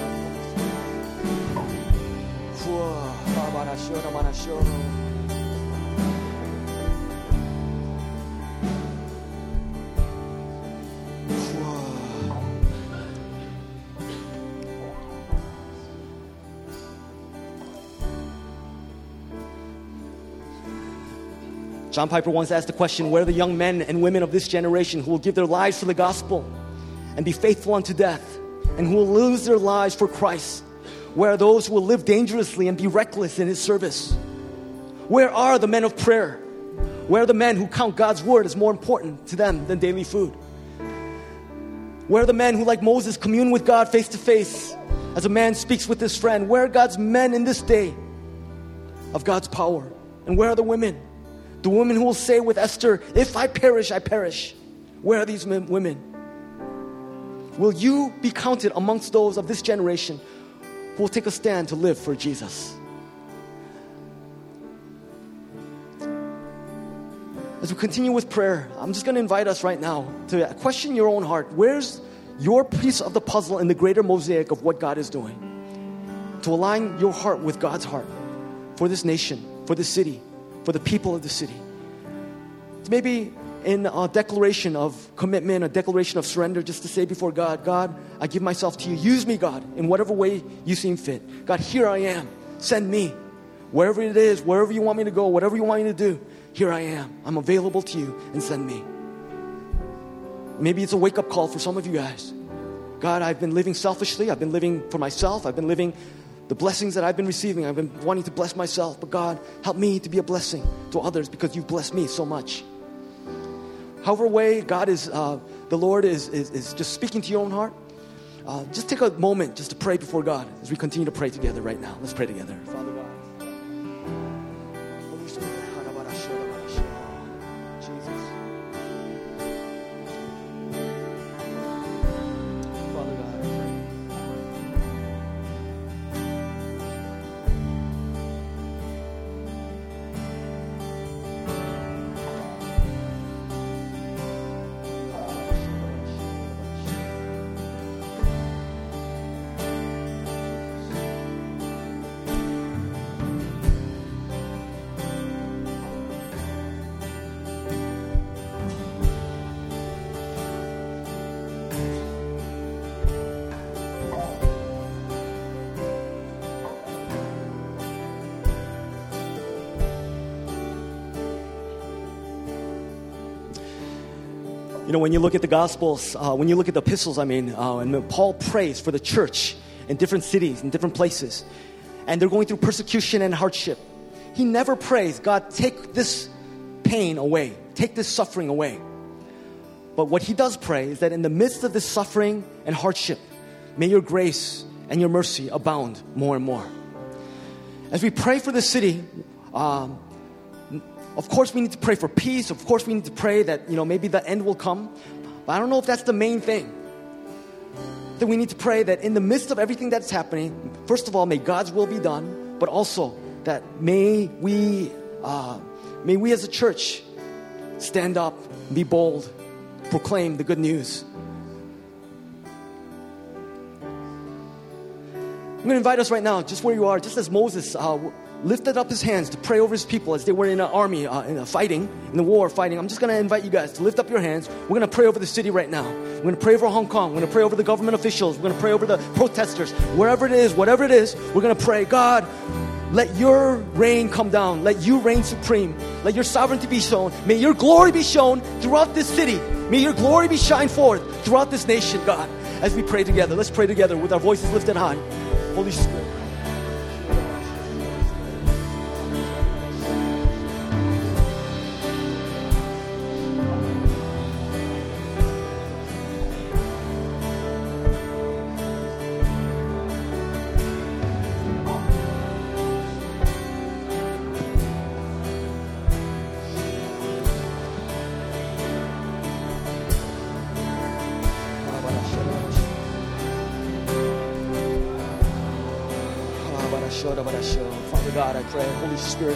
Speaker 1: John Piper once asked the question, where are the young men and women of this generation who will give their lives for the gospel and be faithful unto death, and who will lose their lives for Christ? Where are those who will live dangerously and be reckless in his service? Where are the men of prayer? Where are the men who count God's word as more important to them than daily food? Where are the men who, like Moses, commune with God face to face as a man speaks with his friend? Where are God's men in this day of God's power? And where are the women? The women who will say with Esther, if I perish, I perish. Where are these men, women? Will you be counted amongst those of this generation who will take a stand to live for Jesus? As we continue with prayer, I'm just going to invite us right now to question your own heart. Where's your piece of the puzzle in the greater mosaic of what God is doing? To align your heart with God's heart for this nation, for this city, for the people of the city. It's maybe in a declaration of commitment, a declaration of surrender, just to say before God, God, I give myself to you. Use me, God, in whatever way you seem fit. God, here I am. Send me. Wherever it is, wherever you want me to go, whatever you want me to do, here I am. I'm available to you, and send me. Maybe it's a wake-up call for some of you guys. God, I've been living selfishly. I've been living for myself. I've been living the blessings that I've been receiving. I've been wanting to bless myself. But God, help me to be a blessing to others because you've blessed me so much. However way God is, uh, the Lord is, is, is just speaking to your own heart. Uh, just take a moment just to pray before God as we continue to pray together right now. Let's pray together. Father God. You know, when you look at the Gospels, uh, when you look at the epistles, I mean, uh, and when Paul prays for the church in different cities, in different places, and they're going through persecution and hardship, he never prays, God, take this pain away, take this suffering away. But what he does pray is that in the midst of this suffering and hardship, may your grace and your mercy abound more and more. As we pray for the city, um, of course we need to pray for peace. Of course we need to pray that, you know, maybe the end will come. But I don't know if that's the main thing. That we need to pray that in the midst of everything that's happening, first of all, may God's will be done, but also that may we, uh, may we as a church stand up, be bold, proclaim the good news. I'm going to invite us right now, just where you are, just as Moses uh, lifted up his hands to pray over his people as they were in an army, uh, in a fighting, in the war fighting. I'm just going to invite you guys to lift up your hands. We're going to pray over the city right now. We're going to pray over Hong Kong. We're going to pray over the government officials. We're going to pray over the protesters. Wherever it is, whatever it is, we're going to pray, God, let your reign come down. Let you reign supreme. Let your sovereignty be shown. May your glory be shown throughout this city. May your glory be shined forth throughout this nation, God. As we pray together, let's pray together with our voices lifted high. Holy Spirit. Father God, I pray, Holy Spirit.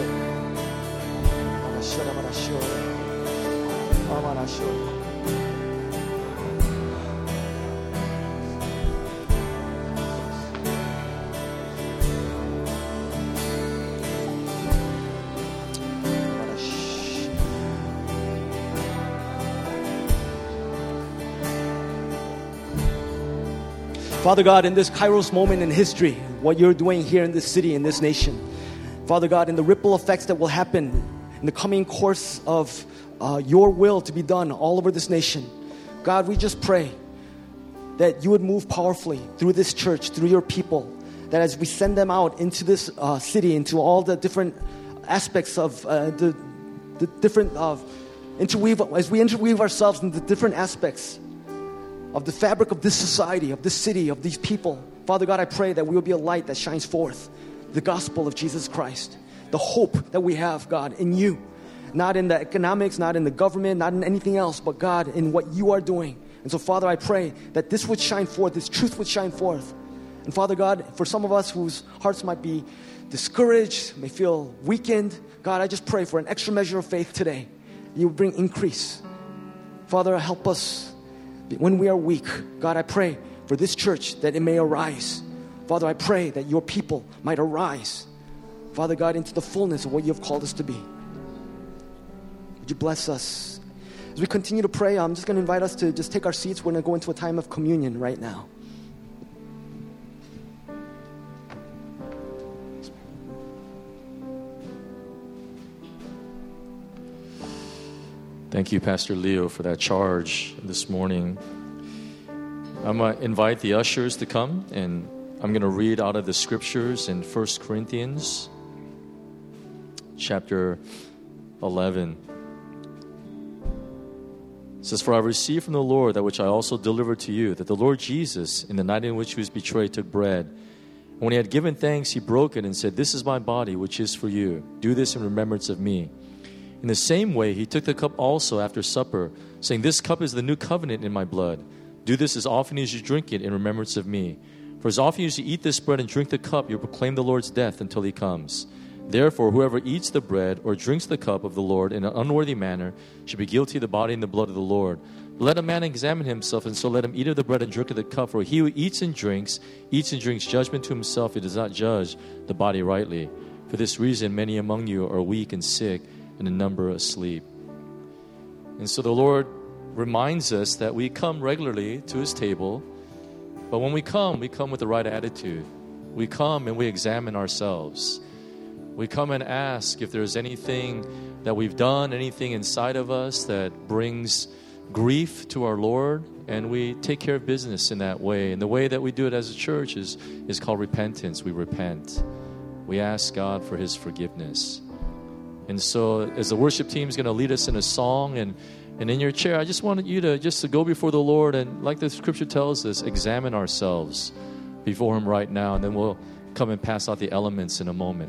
Speaker 1: Father God, in this Kairos moment in history, what you're doing here in this city, in this nation, Father God, in the ripple effects that will happen in the coming course of uh, your will to be done all over this nation, God, we just pray that you would move powerfully through this church, through your people, that as we send them out into this uh, city, into all the different aspects of uh, the, the different, uh, interweave, as we interweave ourselves into the different aspects of the fabric of this society, of this city, of these people. Father God, I pray that we will be a light that shines forth the gospel of Jesus Christ, the hope that we have, God, in you, not in the economics, not in the government, not in anything else, but God, in what you are doing. And so, Father, I pray that this would shine forth, this truth would shine forth. And Father God, for some of us whose hearts might be discouraged, may feel weakened, God, I just pray for an extra measure of faith today. You will bring increase. Father, help us when we are weak. God, I pray for this church that it may arise. Father, I pray that your people might arise, Father God, into the fullness of what you have called us to be. Would you bless us? As we continue to pray, I'm just going to invite us to just take our seats. We're going to go into a time of communion right now.
Speaker 2: Thank you, Pastor Leo, for that charge this morning. I'm going to invite the ushers to come, and I'm going to read out of the scriptures in First Corinthians chapter eleven. It says, "For I received from the Lord that which I also delivered to you, that the Lord Jesus, in the night in which he was betrayed, took bread. And when he had given thanks, he broke it and said, 'This is my body, which is for you. Do this in remembrance of me.' In the same way, he took the cup also after supper, saying, 'This cup is the new covenant in my blood. Do this as often as you drink it in remembrance of me. For as often as you eat this bread and drink the cup, you proclaim the Lord's death until he comes. Therefore, whoever eats the bread or drinks the cup of the Lord in an unworthy manner should be guilty of the body and the blood of the Lord. But let a man examine himself, and so let him eat of the bread and drink of the cup. For he who eats and drinks, eats and drinks judgment to himself, he does not judge the body rightly. For this reason, many among you are weak and sick, and a number asleep.'" And so the Lord reminds us that we come regularly to his table, but when we come, we come with the right attitude. We come and we examine ourselves. We come and ask if there's anything that we've done, anything inside of us that brings grief to our Lord, and we take care of business in that way. And the way that we do it as a church is, is called repentance. We repent. We ask God for His forgiveness. And so as the worship team is going to lead us in a song, and, and in your chair, I just wanted you to just to go before the Lord and, like the scripture tells us, examine ourselves before Him right now, and then we'll come and pass out the elements in a moment.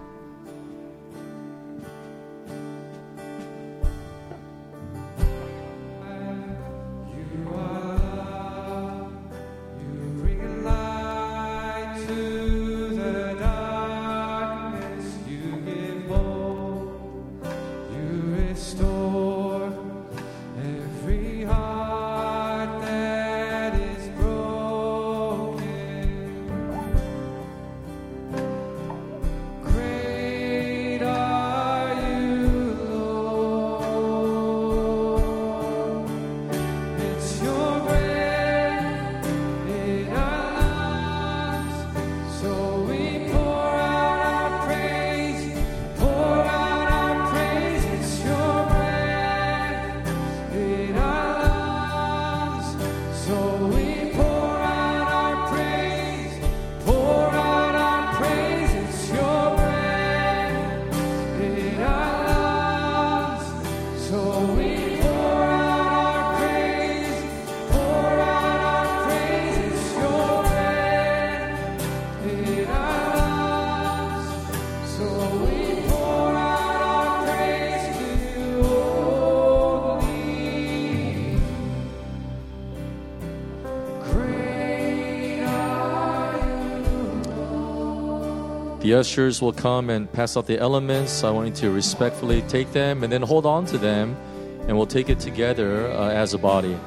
Speaker 2: The ushers will come and pass out the elements. I want you to respectfully take them and then hold on to them, and we'll take it together uh, as a body.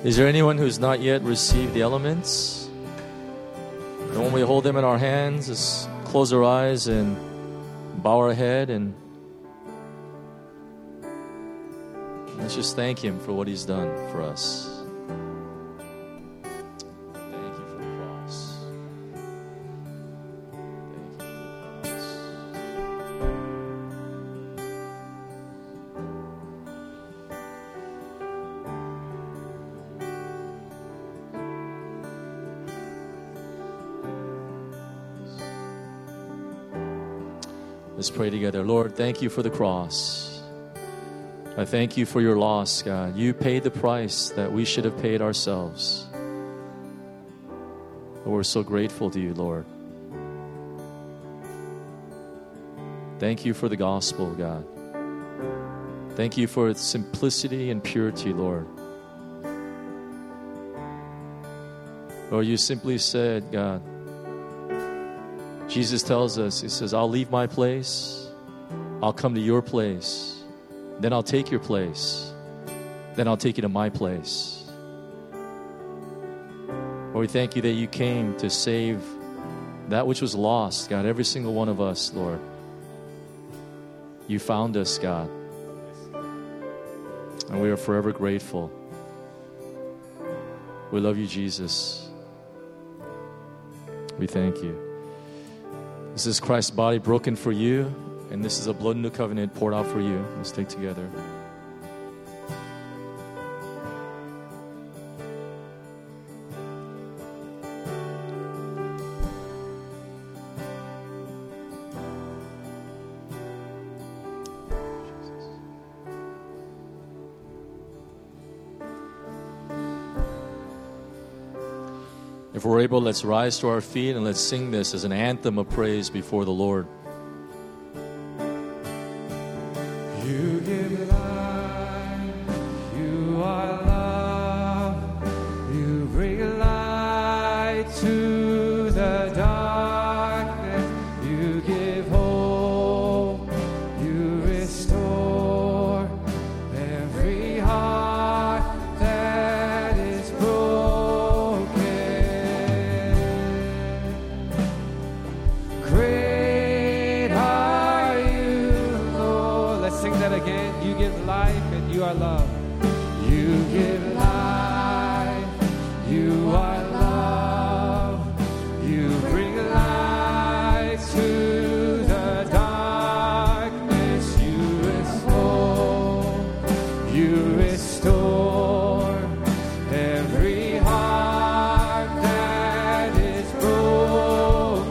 Speaker 2: Is there anyone who's not yet received the elements? And when we hold them in our hands, let's close our eyes and bow our head and let's just thank Him for what He's done for us. Thank you for the cross. Thank you for the cross. Let's pray together. Lord, thank you for the cross. I thank you for your loss, God. You paid the price that we should have paid ourselves. We're so grateful to you, Lord. Thank you for the gospel, God. Thank you for its simplicity and purity, Lord. Lord, you simply said, God, Jesus tells us, He says, I'll leave my place, I'll come to your place, then I'll take your place, then I'll take you to my place. Lord, we thank you that you came to save that which was lost, God, every single one of us, Lord. You found us, God, and we are forever grateful. We love you, Jesus. We thank you. This is Christ's body broken for you, and this is a blood new covenant poured out for you. Let's take together. If we're able, let's rise to our feet and let's sing this as an anthem of praise before the Lord.
Speaker 3: You give life, you are love, you bring light to the darkness, you give hope, you restore every heart that is broken. Great are you, Lord. Let's sing that again. You give life and you are love. You give life, you are love. You bring light to the darkness. You restore, you restore every heart that is broken.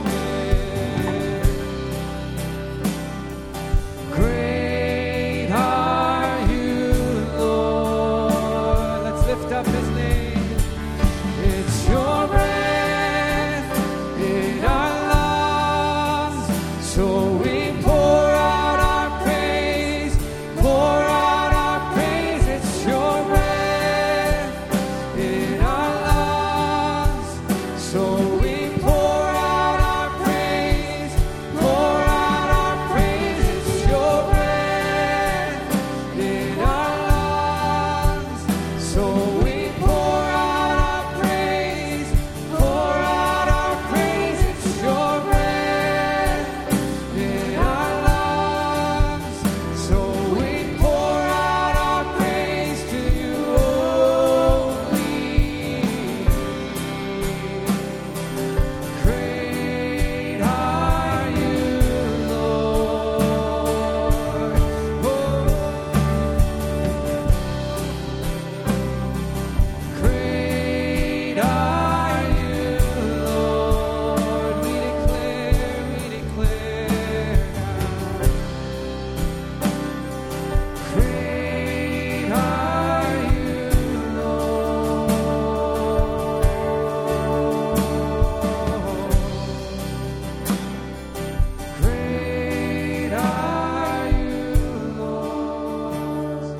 Speaker 3: Great are you, Lord. Let's lift up His name. It's your breath in our lungs, so we pour out our praise, pour out our praise. It's your breath in our lungs, so we pour out our praise, pour out our praise. It's your breath in our lungs, so we pour out our praise, pour out our praise. It's your breath in our lungs, so we pour out our praise to you only. Great are you, Lord. Great are you, Lord. We declare, we declare now. Great are you, Lord. Great are you, Lord.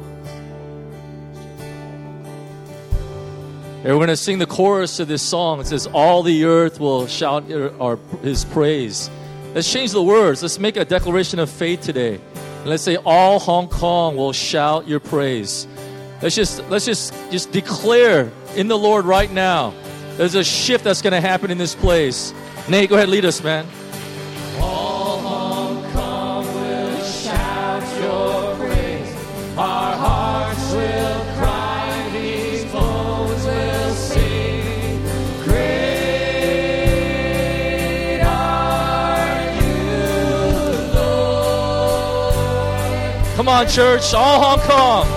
Speaker 2: And we're going to sing the chorus of this song. It says, all the earth will shout your- our, His praise. Let's change the words. Let's make a declaration of faith today. And let's say, all Hong Kong will shout your praise. Let's just let's just just declare in the Lord right now. There's a shift that's going to happen in this place. Nate, go ahead, lead us, man.
Speaker 3: All home come will shout your praise. Our hearts will cry, these bones will sing. Great are you, Lord.
Speaker 2: Come on, church. All home come.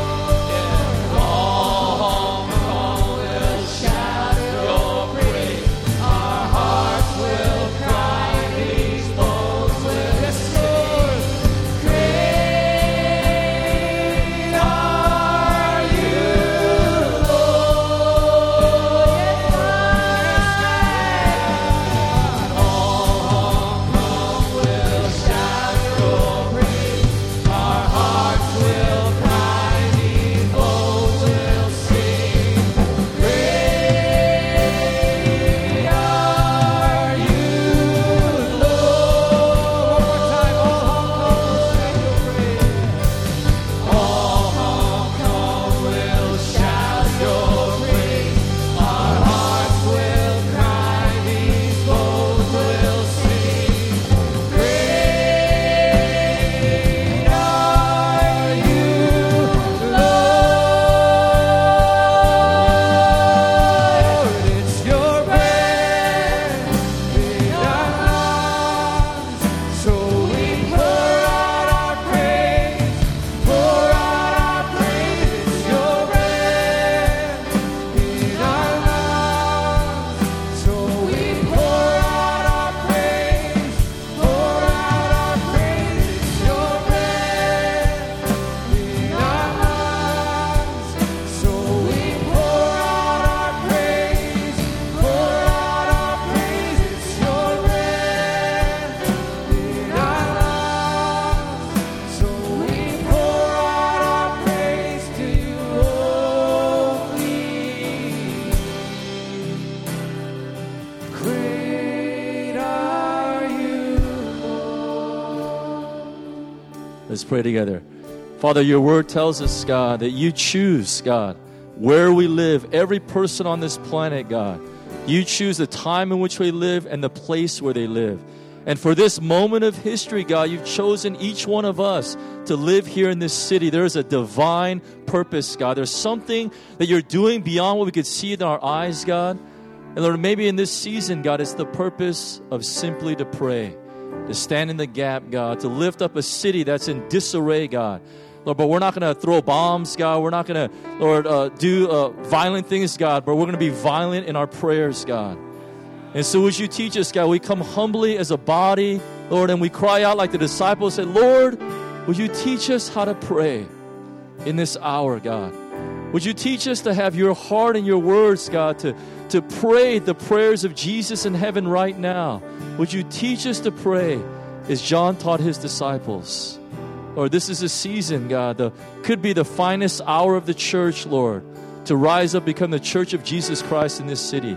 Speaker 2: Let's pray together. Father, your word tells us, God, that you choose, God, where we live, every person on this planet, God. You choose the time in which we live and the place where they live. And for this moment of history, God, you've chosen each one of us to live here in this city. There is a divine purpose, God. There's something that you're doing beyond what we could see in our eyes, God. And Lord, maybe in this season, God, it's the purpose of simply to pray, to stand in the gap, God, to lift up a city that's in disarray, God. Lord, but we're not going to throw bombs, God. We're not going to, Lord, uh, do uh, violent things, God, but we're going to be violent in our prayers, God. And so would you teach us, God, we come humbly as a body, Lord, and we cry out like the disciples said, Lord, would you teach us how to pray in this hour, God? Would you teach us to have your heart and your words, God, to, to pray the prayers of Jesus in heaven right now? Would you teach us to pray as John taught his disciples? Lord, this is a season, God, the could be the finest hour of the church, Lord, to rise up, become the church of Jesus Christ in this city.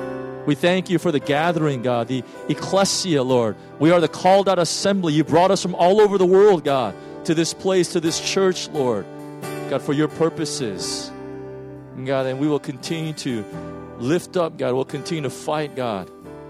Speaker 2: We thank you for the gathering, God, the ecclesia, Lord. We are the called out assembly. You brought us from all over the world, God, to this place, to this church, Lord. God, for your purposes. And God, and we will continue to lift up, God. We'll continue to fight, God,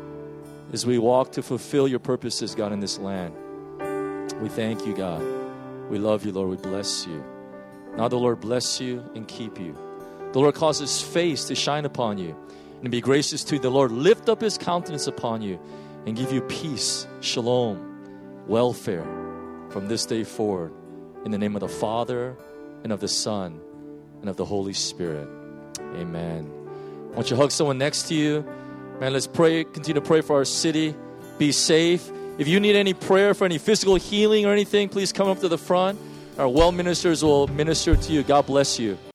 Speaker 2: as we walk to fulfill your purposes, God, in this land. We thank you, God. We love you, Lord. We bless you. Now the Lord bless you and keep you. The Lord cause his face to shine upon you and be gracious to you. The Lord lift up his countenance upon you and give you peace, shalom, welfare from this day forward. In the name of the Father and of the Son and of the Holy Spirit. Amen. I want you to hug someone next to you. Man, let's pray. Continue to pray for our city. Be safe. If you need any prayer for any physical healing or anything, please come up to the front. Our well ministers will minister to you. God bless you.